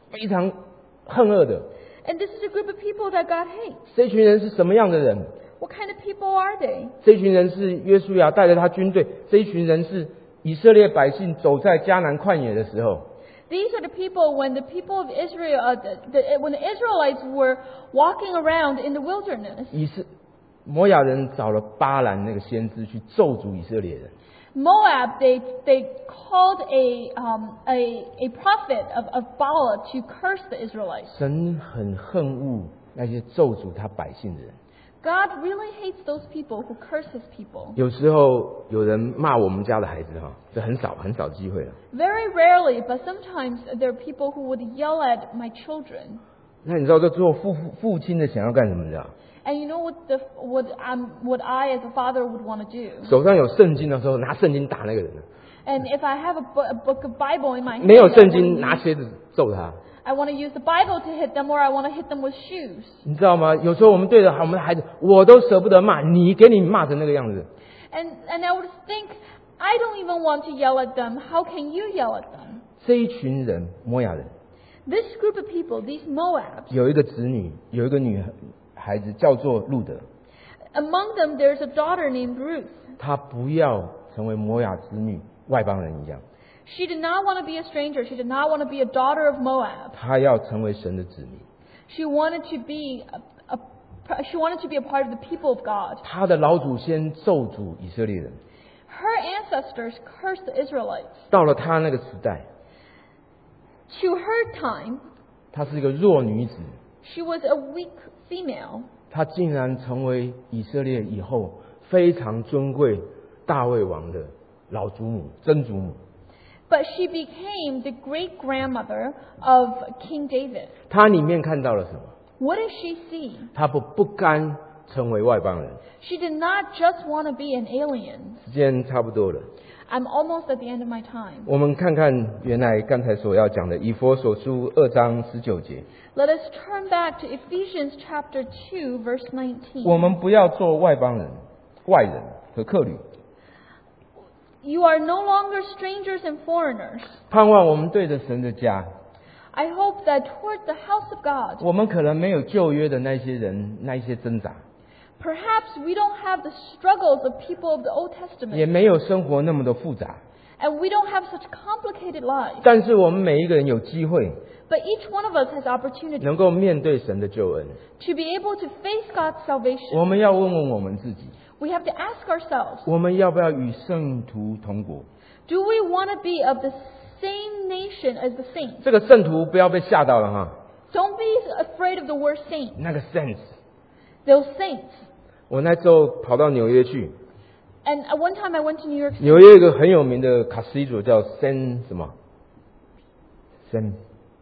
Speaker 1: 非常恨恶的。
Speaker 2: And this is a group of people that God hates.
Speaker 1: 这群人是什么样的人？
Speaker 2: What kind of people are they?
Speaker 1: 这群人是约书亚带着他军队，这一群人是以色列百姓走在迦南旷野的时候。
Speaker 2: These are the people when the people of Israel, uh, the, the, when the Israelites were walking around in the wilderness.
Speaker 1: 以色摩亚人找了巴兰那个先知去咒诅以色列人。
Speaker 2: Moab, they they called a um, a a prophet of of Baal to curse the Israelites.
Speaker 1: 神很恨恶那些咒诅他百姓的人。
Speaker 2: God really hates those people who curse His people.
Speaker 1: 有时候有人骂我们家的孩子哈，这很少很少机会了。
Speaker 2: Very rarely, but sometimes there are people who would yell at my children.
Speaker 1: 那你知道这做父父父亲的想要干什么的？
Speaker 2: And you know what the what um what I as a father would want to do.
Speaker 1: 手上有圣经的时候，拿圣经打那个人；
Speaker 2: And if I have a, bu- a book of Bible in my hand,
Speaker 1: 没有
Speaker 2: I
Speaker 1: 圣
Speaker 2: wanna
Speaker 1: 经，
Speaker 2: use-
Speaker 1: 拿鞋子揍他。
Speaker 2: I want to use the Bible to hit them, or I want to hit them with shoes.
Speaker 1: 你知道吗？有时候我们对着我们的孩子，我都舍不得骂你，给你骂成那个样子。
Speaker 2: And and I would think, I don't even want to yell at them. How can you yell at them?
Speaker 1: 这一群人，摩亚人，
Speaker 2: This group of people, these Moabs,
Speaker 1: 有一个子女，有一个女孩子叫做路德，
Speaker 2: among them there's a daughter named Ruth.
Speaker 1: 她不要成为摩亚子女外邦人一样，
Speaker 2: She did not want to be a stranger. She did not want to be a daughter of Moab.
Speaker 1: 她要成为神的子民。
Speaker 2: She wanted to be a, a she wanted to be a part of the people of God.
Speaker 1: 她的老祖先咒诅以色列人，
Speaker 2: Her ancestors cursed the Israelites.
Speaker 1: 到了她那个时代，
Speaker 2: To her time,
Speaker 1: 她是一个弱女子，
Speaker 2: she was a weak female.
Speaker 1: 她竟然成为以色列以后非常尊贵大卫王的老祖母、曾祖母。
Speaker 2: But she became the great grandmother of King David.
Speaker 1: 她里面看到了什么？
Speaker 2: What did she see?
Speaker 1: 她不不甘成为外邦人。
Speaker 2: She did not just want to be an alien.
Speaker 1: 时间差不多了，
Speaker 2: I'm almost at the end of my time.
Speaker 1: 我们看看原来刚才所要讲的以弗所书二章十九节。
Speaker 2: Let us turn back to Ephesians chapter two, verse
Speaker 1: 我
Speaker 2: nineteen.
Speaker 1: 们不要做外邦人、外人和客旅，
Speaker 2: You are no longer strangers and foreigners.
Speaker 1: 盼望我们对着神的家。
Speaker 2: I hope that toward the house of God,
Speaker 1: 我们可能没有旧约的那些人那一些挣扎，
Speaker 2: perhaps we don't have the struggles of people of the Old
Speaker 1: 也
Speaker 2: Testament,
Speaker 1: 没有生活那么的复杂，
Speaker 2: and we don't have such complicated lives.
Speaker 1: 但是我们每一个人有机会
Speaker 2: But each one of us has opportunity
Speaker 1: 能够面对神的救恩。
Speaker 2: to be able to face God's salvation.
Speaker 1: 我们要问问我们自己，
Speaker 2: We have to ask ourselves,
Speaker 1: 我们要不要与圣徒同国？
Speaker 2: do we want to be of the same nation as the saints?
Speaker 1: 这个圣徒不要被吓到了哈，
Speaker 2: Don't be afraid of the word saint.
Speaker 1: 那个 sense。
Speaker 2: Those saints.
Speaker 1: 我那时候跑到纽约去，
Speaker 2: And at one time I went to New York City.
Speaker 1: 纽约有一个很有名的 cathedral 叫 Saint 什么 Saint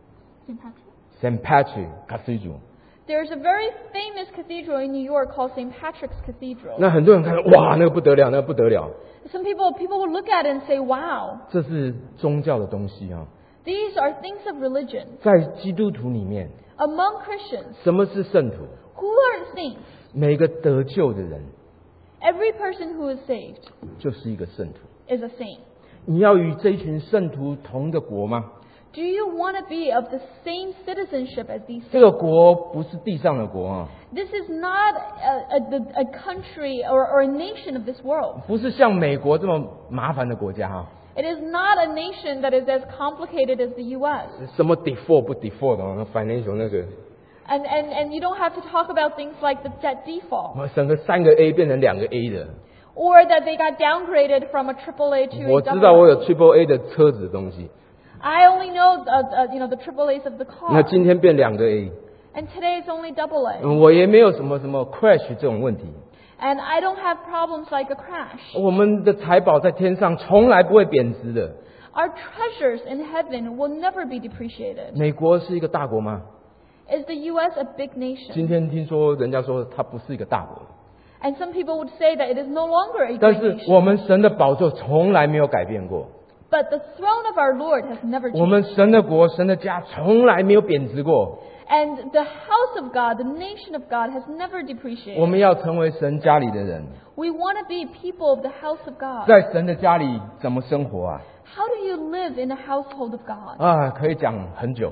Speaker 1: Saint Patrick Cathedral。
Speaker 2: There's a very famous cathedral in New York called Saint Patrick's Cathedral.
Speaker 1: 那很多人看到，哇，那个不得了，那个不得了，
Speaker 2: Some people people will look at it and say, wow,
Speaker 1: 这是宗教的东西啊。
Speaker 2: these are things of religion.
Speaker 1: 在基督徒里面，
Speaker 2: Among Christians,
Speaker 1: 什么是圣徒？
Speaker 2: who are the saints?
Speaker 1: 每个得救的人
Speaker 2: Every person who is saved
Speaker 1: 就是一个圣徒。
Speaker 2: is a saint.
Speaker 1: 你要与这一群圣徒同的国吗？
Speaker 2: Do you want to be of the same citizenship as these
Speaker 1: 这个国不是地上的国啊，
Speaker 2: This is not a, a, the- a country or, or a nation of this world.
Speaker 1: 不是像美国这么麻烦的国家哈。
Speaker 2: It is not a nation that is as complicated as the U S.
Speaker 1: 什么 default 不 default 的那 financial 那个，
Speaker 2: And, and, and you don't have to talk about things like the debt default.
Speaker 1: 我整个三个 A 变成两个 A 的。
Speaker 2: Or that they got downgraded from a triple A to
Speaker 1: 我
Speaker 2: a
Speaker 1: 知道我
Speaker 2: double
Speaker 1: 有
Speaker 2: A.
Speaker 1: triple A 的车子的东西，
Speaker 2: I only know, uh, uh, you know, the triple A's of the
Speaker 1: 那
Speaker 2: car.
Speaker 1: 今天变两个 A，
Speaker 2: And today it's only double A.
Speaker 1: 嗯我也没有什么什么 crash 这种问题。
Speaker 2: And I don't have problems like a crash.
Speaker 1: 我们的财宝在天上从来不会贬值的。
Speaker 2: Our treasures in heaven will never be depreciated.
Speaker 1: 美国是一个大国吗？
Speaker 2: Is the U S a big
Speaker 1: 今
Speaker 2: nation?
Speaker 1: 天听说人家说它不是一个大国，
Speaker 2: And some people would say that it is no longer a
Speaker 1: 但
Speaker 2: great
Speaker 1: 是
Speaker 2: nation.
Speaker 1: 我们神的宝座从来没有改变过。
Speaker 2: But the throne of our Lord has never
Speaker 1: 我们
Speaker 2: changed.
Speaker 1: 神的国、神的家从来没有贬值过。
Speaker 2: And the house of God, the nation of God, has never
Speaker 1: 我
Speaker 2: depreciated.
Speaker 1: 们要成为神家里的人，
Speaker 2: We want to be people of the house of God.
Speaker 1: 在神的家里怎么生活啊？
Speaker 2: How do you live in the household of God?
Speaker 1: 啊，可以讲很久。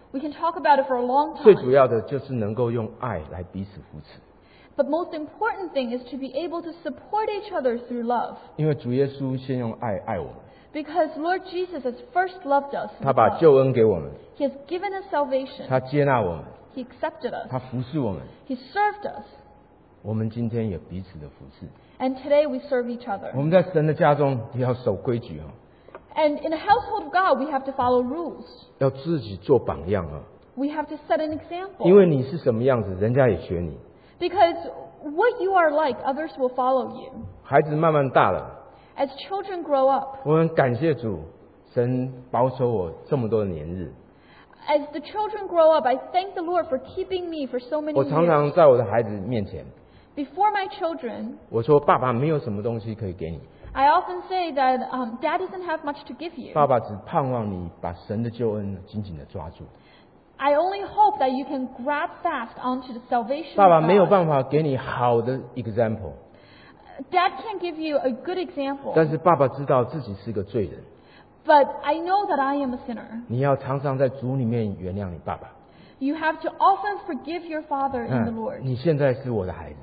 Speaker 2: We can talk about it for a long
Speaker 1: 最主
Speaker 2: time.
Speaker 1: 要的就是能够用爱来彼此扶持，
Speaker 2: But most important thing is to be able to support each other through love.
Speaker 1: 因为主耶稣先用爱爱我们，
Speaker 2: Because Lord Jesus has first loved us.
Speaker 1: 他
Speaker 2: with
Speaker 1: 把
Speaker 2: love.
Speaker 1: 救恩给我们，
Speaker 2: He has given us salvation.
Speaker 1: 他接纳我们，
Speaker 2: He accepted us.
Speaker 1: 他服侍我们，
Speaker 2: He served us.
Speaker 1: 我们今天也彼此的服侍。
Speaker 2: And today we serve each
Speaker 1: 我
Speaker 2: other.
Speaker 1: 们在神的家中也要守规矩哦，
Speaker 2: And in the household of God, we have to follow rules.
Speaker 1: 要自己做榜样啊，
Speaker 2: We have to set an
Speaker 1: 因为
Speaker 2: example.
Speaker 1: 你是什么样子，人家也学你。
Speaker 2: Because what you are like, others will follow you.
Speaker 1: 孩子慢慢大了，
Speaker 2: As children grow up,
Speaker 1: 我很感谢主，神保守我这么多的年日。
Speaker 2: as the children grow up, I thank the Lord for keeping me for so many
Speaker 1: 我常
Speaker 2: years.
Speaker 1: 常在我的孩子面前，
Speaker 2: Before my children,
Speaker 1: 我说爸爸没有什么东西可以给你，
Speaker 2: I often say that um, Dad doesn't have much to give you.
Speaker 1: 爸爸只盼望你把神的救恩紧紧的抓住。
Speaker 2: I only hope that you can grab fast onto the salvation
Speaker 1: 爸爸
Speaker 2: of
Speaker 1: 没有
Speaker 2: God.
Speaker 1: 办法给你好的 example，
Speaker 2: Dad can't give you a good example.
Speaker 1: 但是爸爸知道自己是个罪人，
Speaker 2: But I know that I am a sinner.
Speaker 1: 你要常常在主里面原谅你爸爸。
Speaker 2: You have to often forgive your father in the
Speaker 1: 嗯
Speaker 2: Lord.
Speaker 1: 你现在是我的孩子，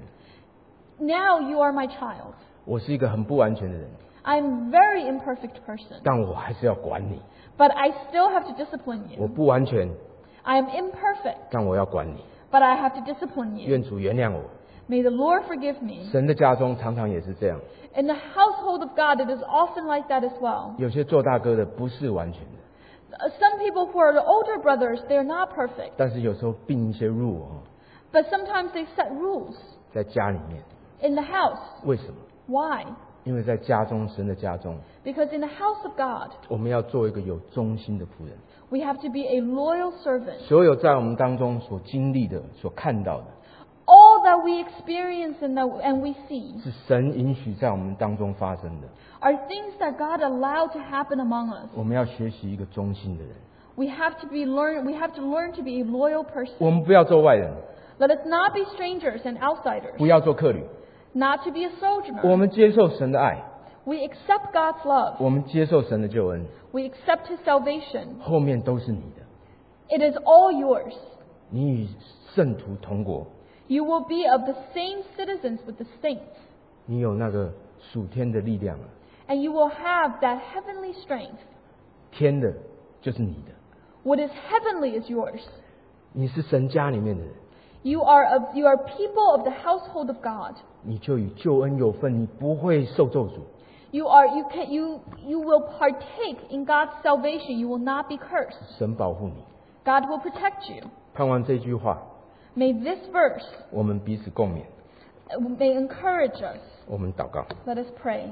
Speaker 2: Now you are my child.
Speaker 1: 我是一个很不完全的人，
Speaker 2: I'm a very imperfect person.
Speaker 1: 但我还是要管你。
Speaker 2: But I still have to discipline
Speaker 1: 我
Speaker 2: you.
Speaker 1: 不完全，
Speaker 2: I am imperfect.
Speaker 1: 但我要管你。
Speaker 2: But I have to discipline you.
Speaker 1: 愿主原谅我。
Speaker 2: May the Lord forgive me.
Speaker 1: 神的家中常常也是这样，
Speaker 2: In the household of God, it is often like that as well.
Speaker 1: 有些做大哥的不是完全的，
Speaker 2: Uh, Some people who are the older brothers, they're not perfect.
Speaker 1: 但是有时候并一些入哦，
Speaker 2: But sometimes they set rules
Speaker 1: 在家里面。
Speaker 2: in the house.
Speaker 1: 为什么？
Speaker 2: Why?
Speaker 1: 因为在家中，神的家中，
Speaker 2: Because in the house of God,
Speaker 1: 我们要做一个有忠心的仆人。
Speaker 2: we have to be a loyal servant.
Speaker 1: 所有在我们当中所经历的、所看到的，
Speaker 2: All that we experience and, that, and we see
Speaker 1: 是神允许在我们当中发生的。
Speaker 2: are things that God allowed to happen among us.
Speaker 1: 我们要学习一个忠心的人，
Speaker 2: We have to be learn. We have to learn to be a loyal person.
Speaker 1: 我们不要做外人，
Speaker 2: Let us not be strangers and outsiders.
Speaker 1: 不要做客旅。
Speaker 2: Not to be a
Speaker 1: 我
Speaker 2: sojourner.
Speaker 1: 们接受神的爱，
Speaker 2: We accept God's love.
Speaker 1: 我们接受神的救恩，
Speaker 2: We accept His salvation.
Speaker 1: 后面都是你的。
Speaker 2: It is all yours.
Speaker 1: 你与圣徒同国，
Speaker 2: You will be of the same citizens with the saints,
Speaker 1: 你有那个属天的力量啊，
Speaker 2: and you will have that heavenly strength.
Speaker 1: 天的就是你的，
Speaker 2: What is heavenly is yours.
Speaker 1: 你是神家里面的人，
Speaker 2: You are of, you are people of the household of God.
Speaker 1: 你就与救恩有份，你不会受咒诅。
Speaker 2: You are you can you you will partake in God's salvation. You will not be cursed.
Speaker 1: 神保护你。
Speaker 2: God will protect you.
Speaker 1: 盼望这句话，
Speaker 2: May this verse
Speaker 1: 我们彼此共勉。
Speaker 2: uh, may encourage us.
Speaker 1: 我们祷告，
Speaker 2: Let us pray.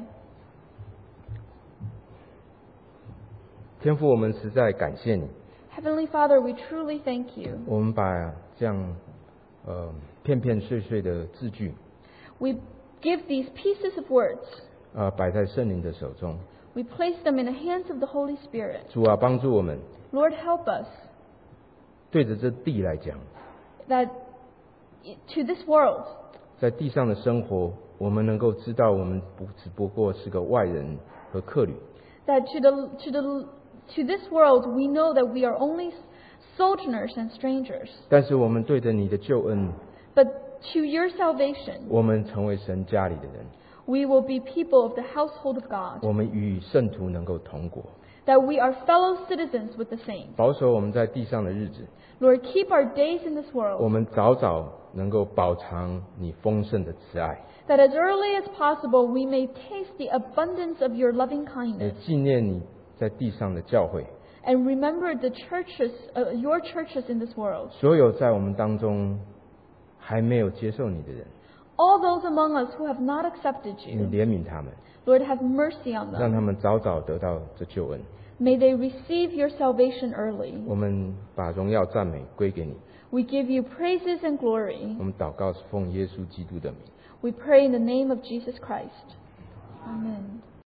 Speaker 1: 天父，我们实在感谢你，
Speaker 2: Heavenly Father, we truly thank you.
Speaker 1: 我们把这样呃片片碎碎的字句，
Speaker 2: We give these pieces of words.
Speaker 1: 呃摆在圣灵的手中。
Speaker 2: We place them in the hands of the Holy Spirit.
Speaker 1: 主啊，帮助我们，
Speaker 2: Lord, help us
Speaker 1: 对着这地来讲，
Speaker 2: that to this world,
Speaker 1: 在地上的生活，我们能够知道，我们不只不过是个外人和客旅。
Speaker 2: that to the to the to this world we know that we are only sojourners and strangers.
Speaker 1: 但是我们对着你的救恩，
Speaker 2: But to your salvation,
Speaker 1: 我们成为神家里的人，
Speaker 2: we will be people of the household of God.
Speaker 1: 我们与圣徒能够同国，
Speaker 2: That we are fellow citizens with the saints.
Speaker 1: 保守我们在地上的日子，
Speaker 2: Lord, keep our days in this
Speaker 1: 我
Speaker 2: world.
Speaker 1: 们早早能够饱尝你丰盛的慈爱，
Speaker 2: That as early as possible we may taste the abundance of your loving
Speaker 1: 也
Speaker 2: kindness.
Speaker 1: 纪念你在地上的教会。
Speaker 2: And remember the churches, uh, your churches in this world.
Speaker 1: 所有在我们当中还没有接受你的人，
Speaker 2: All those among us who have not accepted
Speaker 1: 你
Speaker 2: you,
Speaker 1: 怜悯他们，
Speaker 2: Lord, have mercy on
Speaker 1: 让
Speaker 2: them.
Speaker 1: 他们早早得到这救恩。
Speaker 2: May they receive your salvation early.
Speaker 1: 我们把荣耀赞美归给你。
Speaker 2: We give you praises and glory.
Speaker 1: 我们祷告是奉耶稣基督的名。
Speaker 2: We pray in the name of Jesus Christ. Amen.